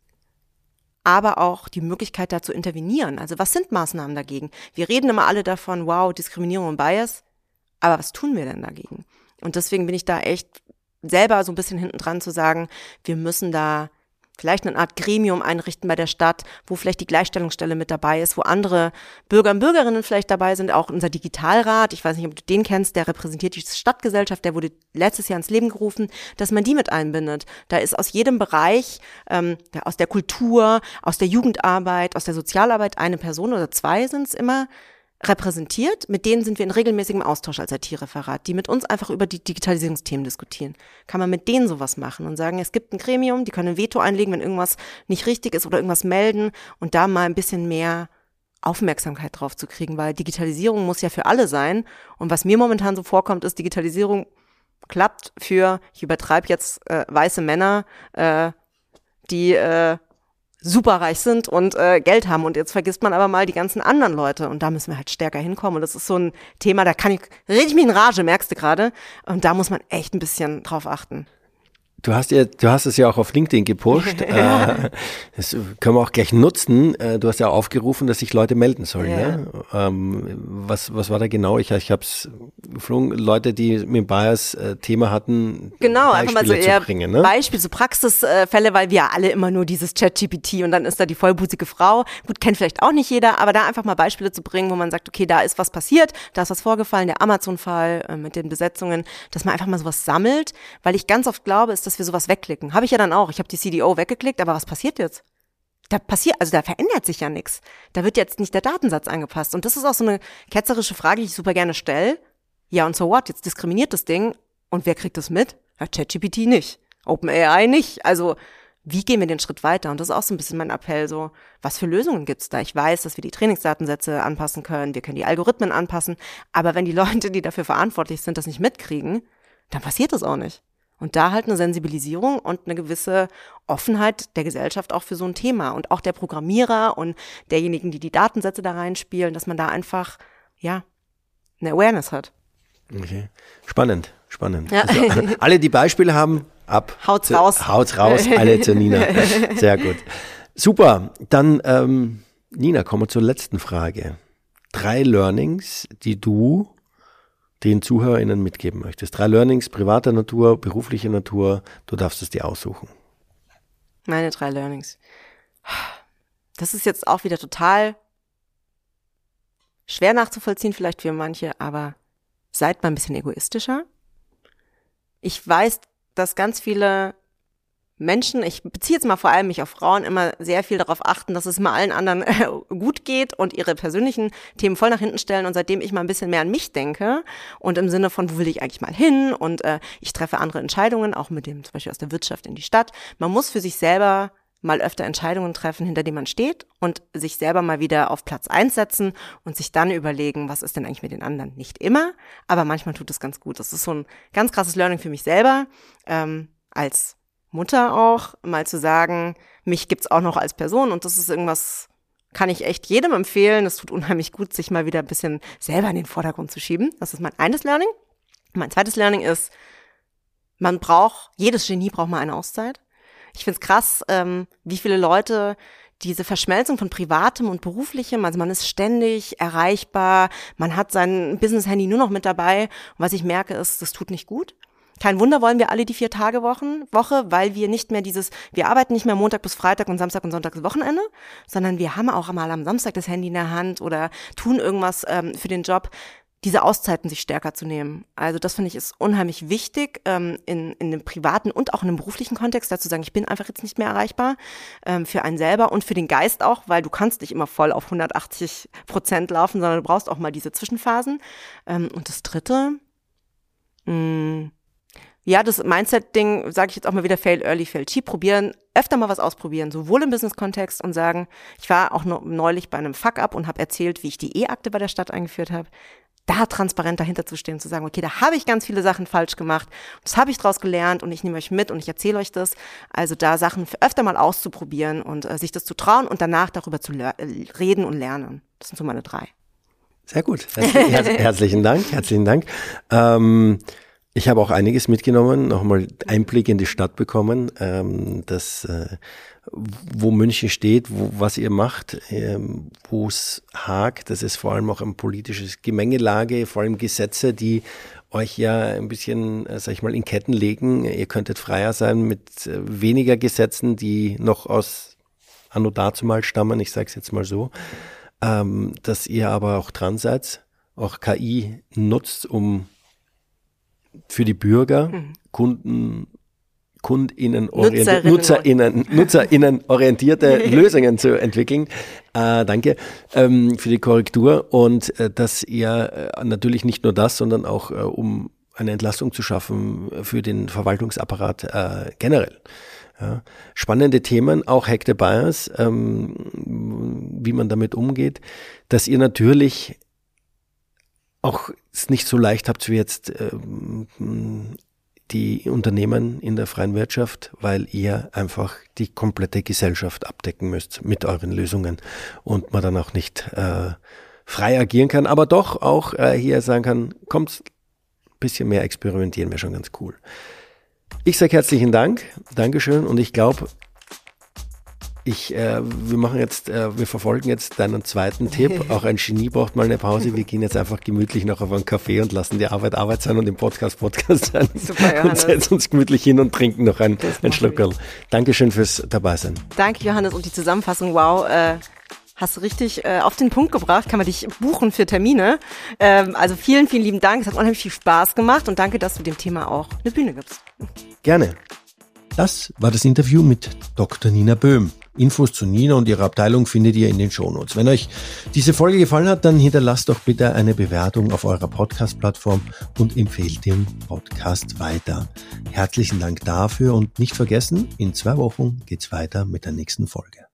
aber auch die Möglichkeit, da zu intervenieren. Also was sind Maßnahmen dagegen? Wir reden immer alle davon, wow, Diskriminierung und Bias, aber was tun wir denn dagegen? Und deswegen bin ich da echt selber so ein bisschen hinten dran zu sagen, wir müssen da vielleicht eine Art Gremium einrichten bei der Stadt, wo vielleicht die Gleichstellungsstelle mit dabei ist, wo andere Bürger und Bürgerinnen vielleicht dabei sind, auch unser Digitalrat, ich weiß nicht, ob du den kennst, der repräsentiert die Stadtgesellschaft, der wurde letztes Jahr ins Leben gerufen, dass man die mit einbindet. Da ist aus jedem Bereich, ähm, ja, aus der Kultur, aus der Jugendarbeit, aus der Sozialarbeit eine Person oder zwei sind es immer, repräsentiert, mit denen sind wir in regelmäßigem Austausch als I T-Referat, die mit uns einfach über die Digitalisierungsthemen diskutieren. Kann man mit denen sowas machen und sagen, es gibt ein Gremium, die können ein Veto einlegen, wenn irgendwas nicht richtig ist oder irgendwas melden und da mal ein bisschen mehr Aufmerksamkeit drauf zu kriegen, weil Digitalisierung muss ja für alle sein und was mir momentan so vorkommt, ist, Digitalisierung klappt für, ich übertreibe jetzt, äh, weiße Männer, äh, die äh, superreich sind und äh, Geld haben und jetzt vergisst man aber mal die ganzen anderen Leute und da müssen wir halt stärker hinkommen und das ist so ein Thema, da kann ich, rede ich mich in Rage, merkst du gerade, und da muss man echt ein bisschen drauf achten. Du hast ja, du hast es ja auch auf LinkedIn gepusht. äh, das können wir auch gleich nutzen. Äh, du hast ja aufgerufen, dass sich Leute melden sollen. Ja. Ne? Ähm, was, was war da genau? Ich, ich habe es geflogen. Leute, die mit dem Bias-Thema hatten, genau, Beispiele einfach mal so zu eher bringen. Ne? Beispiel, so Praxisfälle, weil wir ja alle immer nur dieses ChatGPT und dann ist da die vollbusige Frau. Gut, kennt vielleicht auch nicht jeder, aber da einfach mal Beispiele zu bringen, wo man sagt, okay, da ist was passiert, da ist was vorgefallen, der Amazon-Fall äh, mit den Besetzungen, dass man einfach mal sowas sammelt, weil ich ganz oft glaube, ist, dass wir sowas wegklicken. Habe ich ja dann auch. Ich habe die C D O weggeklickt, aber was passiert jetzt? Da passiert, also da verändert sich ja nichts. Da wird jetzt nicht der Datensatz angepasst. Und das ist auch so eine ketzerische Frage, die ich super gerne stelle. Ja, und so what? Jetzt diskriminiert das Ding. Und wer kriegt das mit? Ja, ChatGPT nicht. OpenAI nicht. Also, wie gehen wir den Schritt weiter? Und das ist auch so ein bisschen mein Appell, so, was für Lösungen gibt's da? Ich weiß, dass wir die Trainingsdatensätze anpassen können, wir können die Algorithmen anpassen, aber wenn die Leute, die dafür verantwortlich sind, das nicht mitkriegen, dann passiert das auch nicht. Und da halt eine Sensibilisierung und eine gewisse Offenheit der Gesellschaft auch für so ein Thema und auch der Programmierer und derjenigen, die die Datensätze da reinspielen, dass man da einfach, ja, eine Awareness hat. Okay. Spannend, spannend. Ja. Also, alle, die Beispiele haben, ab. Haut's zu, raus. Haut's raus, alle zu Nina. Sehr gut. Super, dann ähm, Nina, kommen wir zur letzten Frage. Drei Learnings, die du den ZuhörerInnen mitgeben möchtest. Drei Learnings privater Natur, beruflicher Natur, du darfst es dir aussuchen. Meine drei Learnings. Das ist jetzt auch wieder total schwer nachzuvollziehen, vielleicht für manche, aber seid mal ein bisschen egoistischer. Ich weiß, dass ganz viele Menschen, ich beziehe jetzt mal vor allem mich auf Frauen, immer sehr viel darauf achten, dass es mal allen anderen äh, gut geht und ihre persönlichen Themen voll nach hinten stellen. Und seitdem ich mal ein bisschen mehr an mich denke und im Sinne von, wo will ich eigentlich mal hin und äh, ich treffe andere Entscheidungen, auch mit dem zum Beispiel aus der Wirtschaft in die Stadt. Man muss für sich selber mal öfter Entscheidungen treffen, hinter denen man steht und sich selber mal wieder auf Platz eins setzen und sich dann überlegen, was ist denn eigentlich mit den anderen? Nicht immer, aber manchmal tut es ganz gut. Das ist so ein ganz krasses Learning für mich selber, ähm, als Mutter auch, mal zu sagen, mich gibt's auch noch als Person und das ist irgendwas, kann ich echt jedem empfehlen. Es tut unheimlich gut, sich mal wieder ein bisschen selber in den Vordergrund zu schieben. Das ist mein eines Learning. Mein zweites Learning ist, man braucht, jedes Genie braucht mal eine Auszeit. Ich find's krass, ähm, wie viele Leute diese Verschmelzung von Privatem und Beruflichem, also man ist ständig erreichbar, man hat sein Business-Handy nur noch mit dabei. Und was ich merke ist, das tut nicht gut. Kein Wunder wollen wir alle die Vier-Tage-Woche, weil wir nicht mehr dieses, wir arbeiten nicht mehr Montag bis Freitag und Samstag und Sonntag ist Wochenende, sondern wir haben auch mal am Samstag das Handy in der Hand oder tun irgendwas ähm, für den Job. diese Auszeiten sich stärker zu nehmen. Also das finde ich ist unheimlich wichtig, ähm, in, in dem privaten und auch in dem beruflichen Kontext, dazu sagen, ich bin einfach jetzt nicht mehr erreichbar, ähm, für einen selber und für den Geist auch, weil du kannst nicht immer voll auf hundertachtzig Prozent laufen, sondern du brauchst auch mal diese Zwischenphasen. Ähm, und das Dritte, mh, ja, das Mindset-Ding, sage ich jetzt auch mal wieder, fail early, fail cheap, probieren, öfter mal was ausprobieren, sowohl im Business-Kontext und sagen, ich war auch noch neulich bei einem Fuck-Up und habe erzählt, wie ich die E-Akte bei der Stadt eingeführt habe, da transparent dahinter zu stehen und zu sagen, okay, da habe ich ganz viele Sachen falsch gemacht, das habe ich draus gelernt und ich nehme euch mit und ich erzähle euch das. Also da Sachen öfter mal auszuprobieren und äh, sich das zu trauen und danach darüber zu le- reden und lernen. Das sind so meine drei. Sehr gut. Herzlichen, her- herzlichen Dank, herzlichen Dank. Ähm, Ich habe auch einiges mitgenommen, nochmal Einblick in die Stadt bekommen, ähm, das, äh, wo München steht, wo, was ihr macht, ähm, wo es hakt. Das ist vor allem auch ein politisches Gemengelage, vor allem Gesetze, die euch ja ein bisschen, äh, sag ich mal, in Ketten legen. Ihr könntet freier sein mit äh, weniger Gesetzen, die noch aus anno dazumal stammen, ich sage es jetzt mal so, ähm, dass ihr aber auch dran seid, auch K I nutzt, um für die Bürger, mhm. Kunden, KundInnen, orient- NutzerInnen, NutzerInnen orientierte Lösungen zu entwickeln. Äh, danke ähm, für die Korrektur und äh, dass ihr äh, natürlich nicht nur das, sondern auch äh, um eine Entlastung zu schaffen für den Verwaltungsapparat äh, generell. Ja. Spannende Themen, auch Hack the Bias, ähm, wie man damit umgeht, dass ihr natürlich auch es nicht so leicht habt wie jetzt ähm, die Unternehmen in der freien Wirtschaft, weil ihr einfach die komplette Gesellschaft abdecken müsst mit euren Lösungen und man dann auch nicht äh, frei agieren kann, aber doch auch äh, hier sagen kann, kommt, ein bisschen mehr experimentieren wäre schon ganz cool. Ich sage herzlichen Dank, Dankeschön und ich glaube, Ich, äh, wir machen jetzt, äh, wir verfolgen jetzt deinen zweiten Tipp. Auch ein Genie braucht mal eine Pause. Wir gehen jetzt einfach gemütlich noch auf einen Kaffee und lassen die Arbeit Arbeit sein und den Podcast Podcast sein. Super, und setzen uns gemütlich hin und trinken noch ein, ein Schluckerl. Dankeschön fürs Dabeisein. Danke, Johannes, und die Zusammenfassung. Wow, äh, hast du richtig äh, auf den Punkt gebracht. Kann man dich buchen für Termine. Ähm, also vielen, vielen lieben Dank. Es hat unheimlich viel Spaß gemacht und danke, dass du dem Thema auch eine Bühne gibst. Gerne. Das war das Interview mit Doktor Nina Böhm. Infos zu Nina und ihrer Abteilung findet ihr in den Shownotes. Wenn euch diese Folge gefallen hat, dann hinterlasst doch bitte eine Bewertung auf eurer Podcast-Plattform und empfehlt den Podcast weiter. Herzlichen Dank dafür und nicht vergessen, in zwei Wochen geht's weiter mit der nächsten Folge.